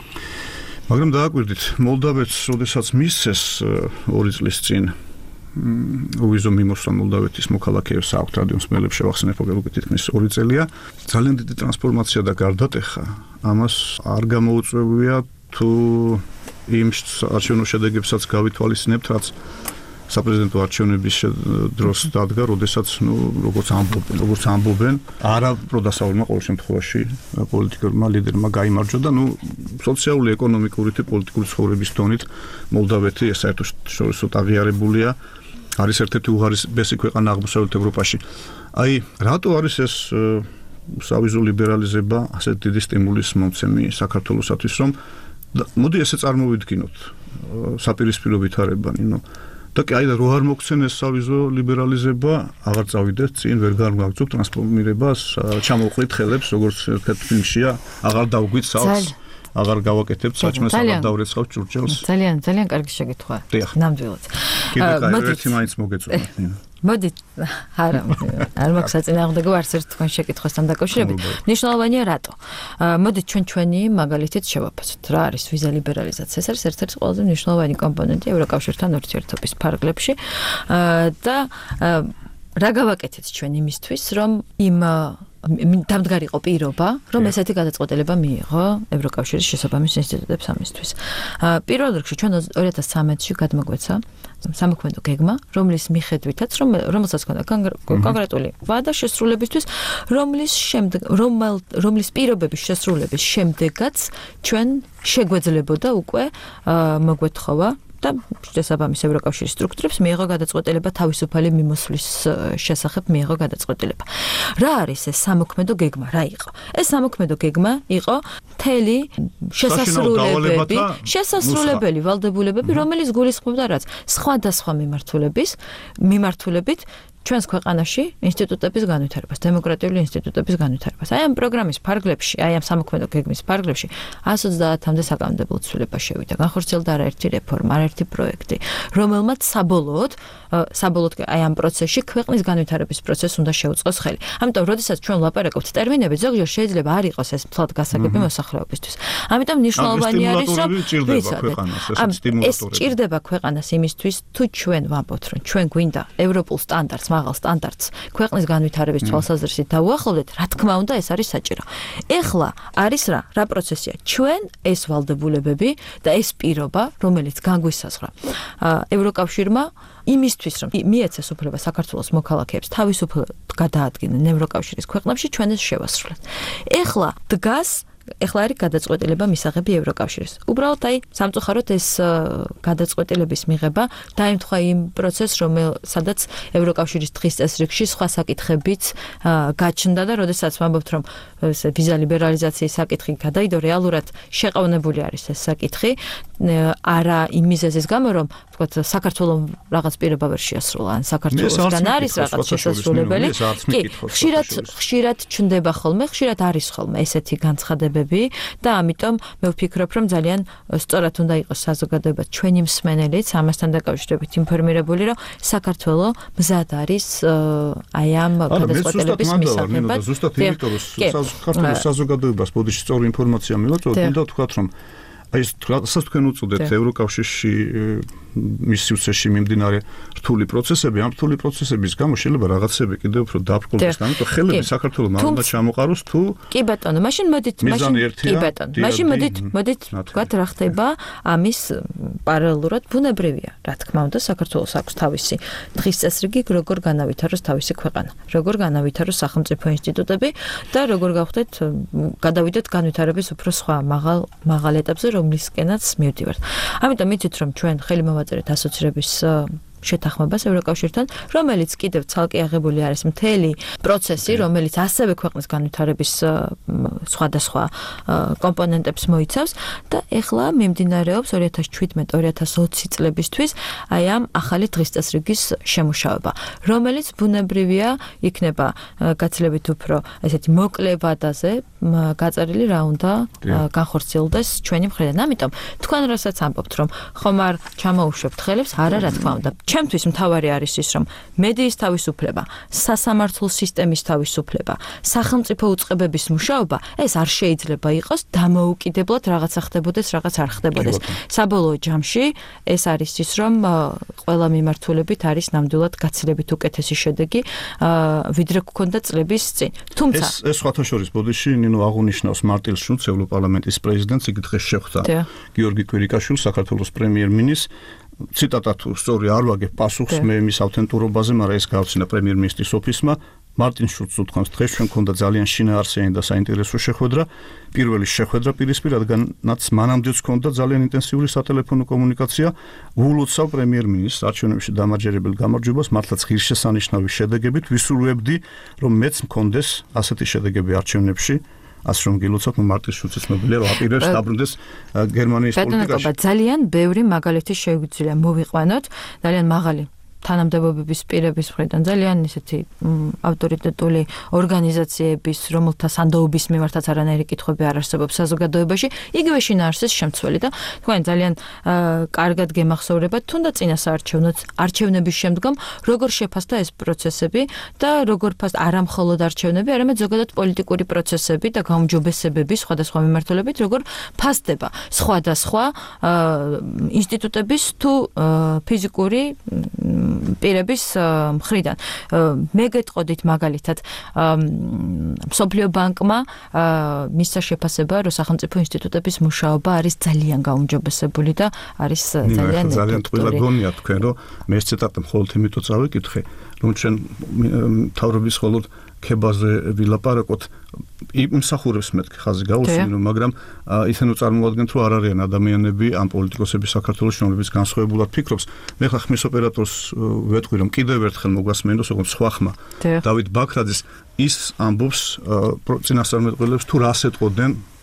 მაგრამ დააკვირდით, მოლდავეთს, როდესაც მისცეს 2 წლის წინ უვიზო მიმოსვლა მოლდავეთის მოქალაქეებს აქვთ რადიო მსმენელებს შევახსენებ, უკვე თითქმის 2 წელია, ძალიან დიდი ტრანსფორმაცია და გარდატეხა. ამას არ გამოუწვევია თუ იმ არჩევნო შედეგებსაც გავითვალისწინებთ, რაც საპრეზიდენტო არჩევნების დროს დადგა, როდესაც როგორც ამბობენ, არა პროდასავლურმა ყოველ შემთხვევაში პოლიტიკურმა ლიდერმა გაიმარჯვა და სოციალური, ეკონომიკური და პოლიტიკური ცხოვრების დონით მოლდავეთი ეს საერთაშორისო აღიარებულია, არის ერთ-ერთი უღარიბესი ქვეყანა აღმოსავლეთ ევროპაში. აი, რატო არის ეს სავიზო ლიბერალიზება ასეთ დიდი სტიმულის მომცემი საქართველოსათვის, რომ მოდი ესე წარმოვიდგინოთ საპირისპირო ვითარება, და კი აი და რო არ მოგცენ ეს სავიზო ლიბერალიზება, აღარ წავიდეთ წინ, ვერ განვაგრძობ ტრანსფორმირებას, ჩამოვყრით ხელებს, როგორც ერთ ფილმშია, აღარ დავგვით სახლს, აღარ გავაკეთებთ საჭმელს, აღარ დავრეცხავთ ჭურჭელს. ძალიან კარგი შეკითხვაა. ნამდვილად. კიდე ერთი მაინც მოგეწონათ. მოდით, არა, არ მაქვს საწინააღმდეგო არც ერთ თქვენ შეკითხვასთან დაკავშირებით. მნიშვნელოვანია რატო? მოდით ჩვენი მაგალითით შევაფასოთ. რა არის ვიზა ლიბერალიზაცია? ეს არის ერთ-ერთი ყველაზე მნიშვნელოვანი კომპონენტი ევროკავშირთან ურთიერთობის ფარგლებში და რა გავაკეთეთ ჩვენ იმისთვის, რომ იმ დამდგარიყო პირობა, რომ ესეთი გადაწყვეტილება მიიღო ევროკავშირის შესაბამის ინსტიტუტებს ამისთვის. პირველ რიგში ჩვენ 2013-ში გადმოგვეცა სამოქმედო გეგმა, რომლის მიხედვითაც, რომელსაც ჰქონდა კონკრეტული ვადა შესრულებისთვის, რომლის პირობების შესრულების შემდეგაც ჩვენ შეგვეძლებოდა უკვე მოგვეთხოვა და შესაბამის ევროკავშირის სტრუქტურებს მიიღო გადაწყვეტილება თავისუფალი მიმოსვლის შესახებ მიიღო გადაწყვეტილება. რა არის ეს სამოქმედო გეგმა? რა იყო? ეს სამოქმედო გეგმა იყო მთელი შესასრულებელი ვალდებულებები, რომელიც გულისხმობდა რაც სხვადასხვა მიმართულებით ჩვენს ქვეყანაში ინსტიტუტების განვითარებას, დემოკრატიული ინსტიტუტების განვითარებას. აი ამ პროგრამის ფარგლებში, აი ამ სამოქმედო გეგმის ფარგლებში 130-მდე საკანონმდებლო ცვლილება შევიდა. განხორციელდა არაერთი რეფორმა, არაერთი პროექტი, რომელმაც საბოლოოდ აი ამ პროცესში ქვეყნის განვითარების პროცესს უნდა შეუწყოს ხელი. ამიტომ, როდესაც ჩვენ ვლაპარაკობთ ტერმინებით, ზოგჯერ შეიძლება არ იყოს ეს მთლად გასაგები მოსახლეობისთვის. ამიტომ მნიშვნელოვანი არის, რომ ეს ჭირდება ქვეყანას იმისთვის, თუ ჩვენ ვამბობთ, რომ ჩვენ გვინდა ევროპულ სტანდარტს, მაღალ სტანდარტს ქვეყნის განვითარების თვალსაზრისით დაუახლოვდეთ, რა თქმა უნდა, ეს არის საჭირო. ეხლა არის რა პროცესია? ჩვენ ეს ვალდებულებები და ეს პირობა, რომელიც განგვისაზღვრა ევროკავშირმა იმისთვის, რომ მიეცეს უფლება საქართველოს მოქალაქეებს თავისუფლად გადაადგინენ ევროკავშირის ქვეყნებში, ჩვენ ეს შევასრულეთ. ეხლა არის გადაწყვეტილება მისაღები ევროკავშირის. უბრალოდ აი სამწუხაროდ ეს გადაწყვეტილების მიღება დაემთხვა იმ პროცესს, სადაც ევროკავშირის დღის წესრიგში სხვა საკითხებიც გაჩნდა და როდესაც ვამბობთ, რომ ვიზა ლიბერალიზაციის საკითხი გადაიდო, რეალურად შეყოვნებული არის ეს საკითხი, არა იმ მიზეზის გამო, რომ ვთქვათ, საქართველოს რაღაც პირობა ვერ შეასრულა, ან საქართველოსგან არის რაღაც შესასრულებელი. კი, ხშირად ჩნდება ხოლმე, ხშირად არის ხოლმე ესეთი განცხადებები და ამიტომ მე ვფიქრობ, რომ ძალიან სწორად უნდა იყოს საზოგადოება ჩვენი მსმენელიც ამასთან დაკავშირებით ინფორმირებული, რომ საქართველო მზად არის აი ამ გადაწყვეტილების მისაღებად. ზუსტად იმიტომ, რომ საქართველოს საზოგადოებას ბოდიში სწორი ინფორმაცია მივაწვევთ, უნდა ვთქვათ, რომ აი რასაც თქვენ უწოდეთ ევროკავშირში მის სივრცეში მიმდინარე რთული პროცესები, ამ რთული პროცესების გამო შეიძლება რაღაცები კიდევ უფრო დაბრკოლდეს, ამიტომ ხელები საქართველოს უნდა ჩამოყაროს თუ კი ბატონო, მაშინ მოდით ვთქვათ რა ხდება ამის პარალელურად ბუნებრივია, რა თქმა უნდა, საქართველოს აქვს თავისი დღის წესრიგი, როგორ განავითაროს თავისი ქვეყანა, როგორ განავითაროს სახელმწიფო ინსტიტუტები და როგორ გადავიდეთ განვითარების უფრო სხვა მაღალ ეტაპზე, რომლისკენაც მივდივართ. ამიტომ იცით, რომ ჩვენ ხელი მოვაწერეთ ასოცირების შეთანხმებას ევროკავშირთან, რომელიც კიდევ ცალკე აღებული არის მთელი პროცესი, რომელიც ასევე ქვეყნის განვითარების სხვადასხვა კომპონენტებს მოიცავს და ეხლა მიმდინარეობს 2017-2020 წლებისთვის აი ამ ახალი დღის წესრიგის შემუშავება, რომელიც ბუნებრივია იქნება გაცილებით უფრო ესეთი მოკლე ვადაზე გაწერილი რა უნდა განხორციელდეს ჩვენი მხრიდან. ამიტომ თქვენ რასაც ამბობთ, რომ ხომ არ ჩამოუშვებთ ხელებს, არა რა თქმა უნდა. ჩემთვის მთავარი არის ის, რომ მედიის თავისუფლება, სასამართლო სისტემის თავისუფლება, სახელმწიფო უწყებების მუშაობა, ეს არ შეიძლება იყოს დამოუკიდებლად რაღაცა ხდებოდეს, რაღაც არ ხდებოდეს. საბოლოო ჯამში ეს არის ის, რომ ყველა მიმართულებით არის ნამდვილად გაცილებით უკეთესი შედეგი, ვიდრე გქონდა წლების წინ. თუმცა ეს სხვათაშორის ბოდიში ნინო აღუნიშნავს მარტინ შულცს, ევროპარლამენტის პრეზიდენტს, იგი დღეს შეხვდა გიორგი კვირიკაშვილს, საქართველოს პრემიერ-მინისტრს. ციტატა თუ სწორი არ ვაგებ პასუხს მე მის ავთენტურობაზე, მაგრამ ეს გააჩინა პრემიერ-მინისტრის ოფისმა. მარტინ შულცს უთქვამს, დღეს ჩვენ გქონდა ძალიან შინაარსიანი და საინტერესო შეხვედრა. პირველი შეხვედრა პირისპირ, რადგანაც მანამდეც გქონდა ძალიან ინტენსიური სატელეფონო კომუნიკაცია. ვულოცავ პრემიერ-მინისტრს არჩევნებში დამარჯერებელ გამარჯვებას, მართლაც ღირსშესანიშნავი შედეგებით, ვისურვებდი, რომ მეც მქონდეს ასეთი შედეგები არჩევნებში. ასე რომ გილოცავთ მარტინ შულცის მობილე რომ აპირებს დაბრუნდეს გერმანიის პოლიტიკაში. ძალიან ბევრი მაგალითი შეგვიძლია მოვიყვანოთ, ძალიან მაღალი თანამდებობების პირების მხრიდან, ძალიან ისეთი ავტორიტეტული ორგანიზაციების, რომელთა სანდოობის მიმართაც არანაირი კითხვები არ არსებობს საზოგადოებაში, იგივე შინაარსის შემცველი და თქვენ ძალიან კარგად გემახსოვრებათ, თუნდაც წინასაარჩევნოც არჩევნების შემდგომ როგორ შეფასდა ეს პროცესები და როგორ ფასდა არა მხოლოდ არჩევნები, არამედ ზოგადად პოლიტიკური პროცესები და გაუმჯობესებები სხვადასხვა მიმართულებით, როგორ ფასდება სხვადასხვა ინსტიტუტების თუ ფიზიკური პირების მხრიდან. მე გეტყოდით მაგალითად მსოფლიო ბანკმა მისცა შეფასება, რომ სახელმწიფო ინსტიტუტების მუშაობა არის ძალიან გაუმჯობესებული და არის ძალიან ტყუილა გონია თქვენ, რომ მე ეს ციტატა მხოლოდ იმიტომ წავიკითხე, რომ ჩვენ მთავრობის მხოლოდ ქებაზე ვილაპარაკოთ, იმსახურებს მეთქი ხაზი გაუსმინო, მაგრამ ისინი წარმოადგენთ, რომ არ არიან ადამიანები ამ პოლიტიკოსების საქართველოს რომლებიც განსხვავებულად ფიქრობს. მე ხა ხმის ოპერატორს ვეტყვი, რომ კიდევ ერთხელ მოგასმენდოს, როგორც სხვა ხმა დავით ბაქრაძის ის ამბობს წინასწარმეტყველებს თუ რას ეტყოდნენ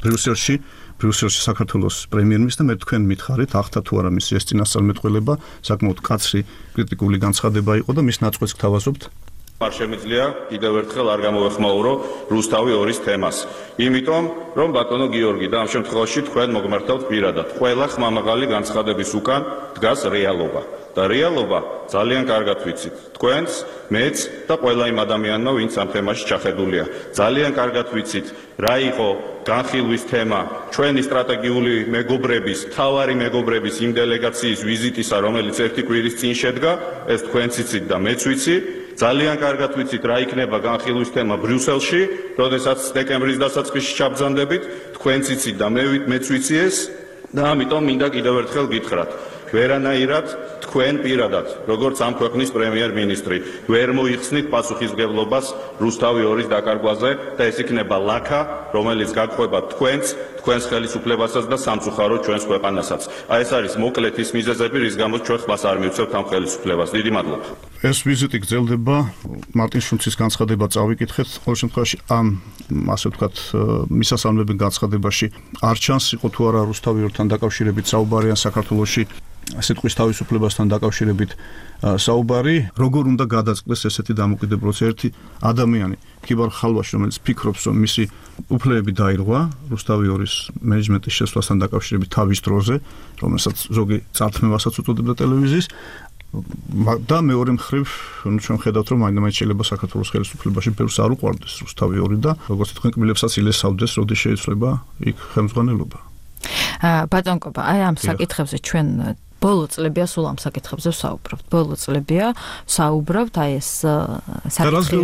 ბრიუსელში საქართველოს პრემიერ-მინისტრს და მე თქვენ მითხარით ახთა თუ არა მისი ეს წინასწარმეტყველება საკმაოდ კაცრი კრიტიკული განცხადება იყო და მის ნაწყვეტს გთავაზობთ. არ შემიძლია კიდევ ერთხელ არ გამოვეხმაურო რუსთავი 2-ის თემას. იმიტომ, რომ ბატონო გიორგი და ამ შემთხვევაში თქვენ მოგმართავთ პირადად. ყველა ხმამაღალი განცხადების უკან დგას რეალობა. და რეალობა ძალიან კარგად ვიცით. თქვენც, მეც და ყველა იმ ადამიანმა, ვინც ამ თემაში ჩახედულია. ძალიან კარგად ვიცით, რა იყო განხილვის თემა ჩვენი სტრატეგიული მეგობრების, მთავარი მეგობრების იმ დელეგაციის ვიზიტისა, რომელიც ერთი კვირის წინ შედგა, ეს თქვენც იცით და მეც ვიცი. ძალიან კარგად ვიცით, რა იქნება განხილვის თემა ბრიუსელში, როდესაც დეკემბრის დასაწყისში ჩაბრძანდებით, თქვენც იცით და მეც ვიცი ეს და ამიტომ მინდა კიდევ ერთხელ გითხრათ. ვერანაირად თქვენ პირადად, როგორც ამ ქვეყნის პრემიერ-მინისტრი, ვერ მოიხსნით პასუხისმგებლობას რუსთავი 2-ის დაკარგვაზე და ეს იქნება ლაქა, რომელიც გაგხვდება თქვენს ხელისუფლებასაც და სამწუხაროდ ჩვენს ქვეყანასაც. აი ეს არის მოკლედ ის მიზეზები, რის გამოც ჩვენ ხმას არ მივცევთ ამ ხელისუფლებას. დიდი მადლობა. ეს ვიზიტი გრძელდება, მარტინ შულცის განცხადება წავიკითხეთ. ყოველ შემთხვევაში ამ ასე ვთქვათ მისასალმებელ განცხადებაში არ ჩანს იყო თუ არა რუსთავი 2-თან დაკავშირებით საუბარი ან საქართველოში სიტყვის თავისუფლებასთან დაკავშირებით საუბარი, როგორ უნდა გადაწყდეს ესეთი დამოკიდებულება ერთი ადამიანი, ქიბარ ხალვაში, რომელიც ფიქრობს, რომ მისი უფლებები დაირღვა რუსთავი 2-ის მენეჯმენტის შესვლასთან დაკავშირებით თავის დროზე, რომელსაც ზოგი წართმევასაც უწოდებდა ტელევიზიის და მეორე მხრივ, ჩვენ ხედავთ, რომ მაინც შეიძლება საქართველოს ხელისუფლებაში ბევრს არ უყვარდეს რუსთავი 2 და როგორც თქვენ კბილებსაც ილესავდეს, როდის შეიცვლება იქ ხელმძღვანელობა. ბატონკობა, აი ამ საკითხებზე ჩვენ ბოლო წლებია სულ ამ საკითხებზე ვსაუბრობთ. ბოლო წლებია ვსაუბრობთ აი ეს საკითხი,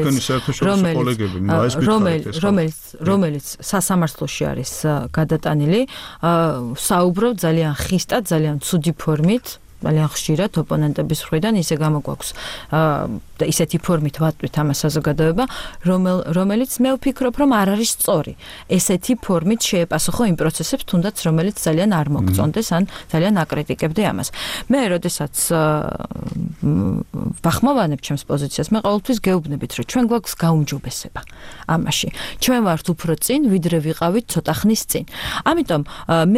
რომელიც სასამართლოში არის გადატანილი, ვსაუბრობთ ძალიან ხისტად, ძალიან ცუდი ფორმით. ძალიან ხშირად ოპონენტების მხრიდან ისე გამოგვაქვს და ისეთი ფორმით ვატვით ამას საზოგადოება, რომელიც მე ვფიქრობ, რომ არ არის სწორი. ესეთი ფორმით შეეპასუხო იმ პროცესებს, თუნდაც რომელიც ძალიან არ მოგწონდეს ან ძალიან აკრიტიკებდე ამას. მე როდესაც ვახმოვანებ ჩემს პოზიციას, მე ყოველთვის გეუბნებით, რომ ჩვენ გვაქვს გაუმჯობესება ამაში. ჩვენ ვართ უფრო წინ, ვიდრე ვიყავით ცოტა ხნის წინ. ამიტომ მე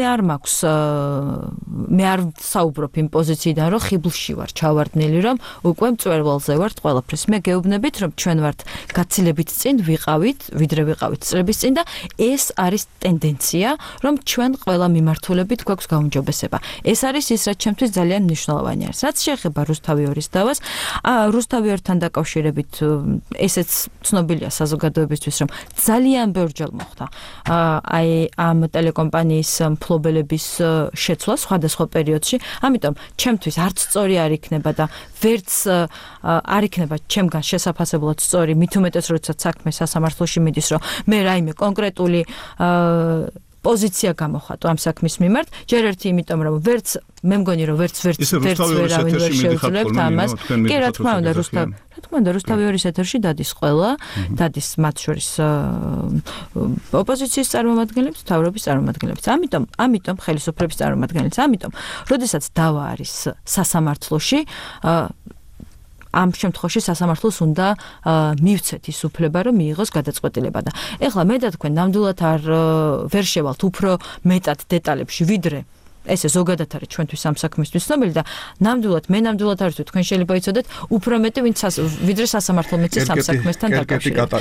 არ საუბრობ იმ პოზიციიდან, რომ ხიბლში ვარ ჩავარდნილი, რომ უკვე მწვერვალზე ვართ ყველაფრის. მე გეუბნებით, რომ ჩვენ ვართ გაცილებით წინ ვიყავით, ვიდრე ვიყავით წლების წინ და ეს არის ტენდენცია, რომ ჩვენ ყველა მიმართულებით გვაქვს გაუმჯობესება. ეს არის ის, რაც ჩემთვის ძალიან მნიშვნელოვანი არის. რაც შეეხება რუსთავი 2-ის დავას, რუსთავი 2-თან დაკავშირებით ესეც ცნობილია საზოგადოებისთვის, რომ ძალიან ბევრჯერ მოხდა აი ამ ტელეკომპანიის მფლობელების შეცვლა სხვადასხვა პერიოდში. ამიტომ ჩემთვის არც სწორი არ იქნება და ვერც არ იქნება ჩემგან შესაფასებლად სწორი, მით უმეტეს როდესაც საქმე სასამართლოში მიდის, რომ მე რაიმე კონკრეტული პოზიცია გამოხატო ამ საქმის მიმართ, ჯერ ერთი იმიტომ, რომ ვერც მე მგონი, რომ ვერც ვერავინ ვერ შეუძლებთ ამას. კი, რა თქმა უნდა, რუსთავი 2-ის ეთერში დადის ყველა, დადის მათ შორის ოპოზიციის წარმომადგენლებს, მთავრობის წარმომადგენლებს. ამიტომ ხელისუფლების წარმომადგენლებს. ამიტომ, როდესაც დავა არის სასამართლოში, ამ შემთხვევაში სასამართლოს უნდა მივცეთ ის უფლება, რომ მიიღოს გადაწყვეტილება და ეხლა მე და თქვენ ნამდვილად ვერ შევალთ უფრო მეტად დეტალებში, ვიდრე ესე ზოგადად არის ჩვენთვის ამ საქმისთვის ცნობილი და ნამდვილად არ ვიცი თქვენ შეიძლება იცოდეთ უფრო მეტი ვიდრე სასამართლო მეცეს ამ საქმესთან დაკავშირებით.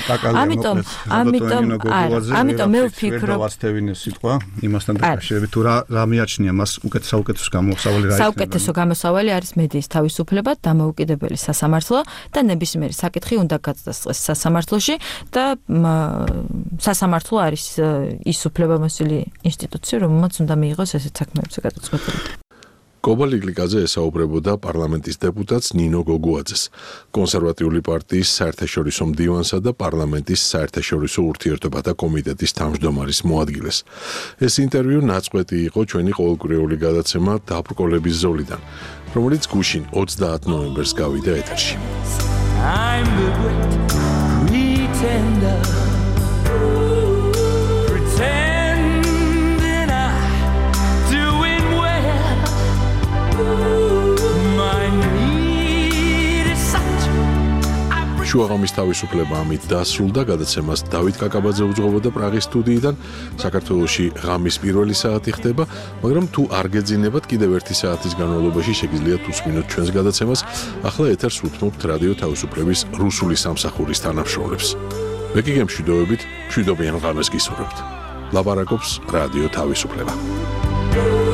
ამიტომ მე ვფიქრობ ვასთევინეს სიტყვა იმასთან დაკავშირებით თუ რა მიაჩნია მას საუკეთესო გამოსავალი რა იქნება. საუკეთესო გამოსავალი არის მედიის თავისუფლება, დამოუკიდებელი სასამართლო და ნებისმიერი საკითხი უნდა გადაწყვეტოს სასამართლოში და სასამართლო არის ის უფლებამოსილი ინსტიტუცია, რომელმაც უნდა მიიღოს ესეთ საქმეებზე კობა ლიგლიკაძე ესაუბრებოდა პარლამენტის დეპუტატს ნინო გოგუაძეს, კონსერვატიული პარტიის საერთაშორისო მდივანსა და პარლამენტის საერთაშორისო ურთიერთობათა კომიტეტის თავმჯდომარის მოადგილეს. ეს ინტერვიუ ნაწყვეტი იყო ჩვენი ყოველკვირეული გადაცემა დაბრკოლების ზოლიდან, რომელიც გუშინ 30 ნოემბერს გავიდა ეთერში. I'm the great pretender. შუაღამის თავისუფლება ამით დასრულდა, გადაცემას დავით კაკაბაძე უძღვებოდა პრაღის სტუდიიდან. საქართველოში ღამის პირველი საათი ხდება, მაგრამ თუ არ გეძინებათ, კიდევ ერთი საათის განმავლობაში შეგიძლიათ უსმინოთ ჩვენს გადაცემას. ახლა ეთერს უთმობთ რადიო თავისუფლების რუსული სამსახურის თანამშრომლებს. ვეკიგემ მშვიდობით, მშვიდობიან ღამეს გისურვებთ. ლაპარაკობს რადიო თავისუფლება.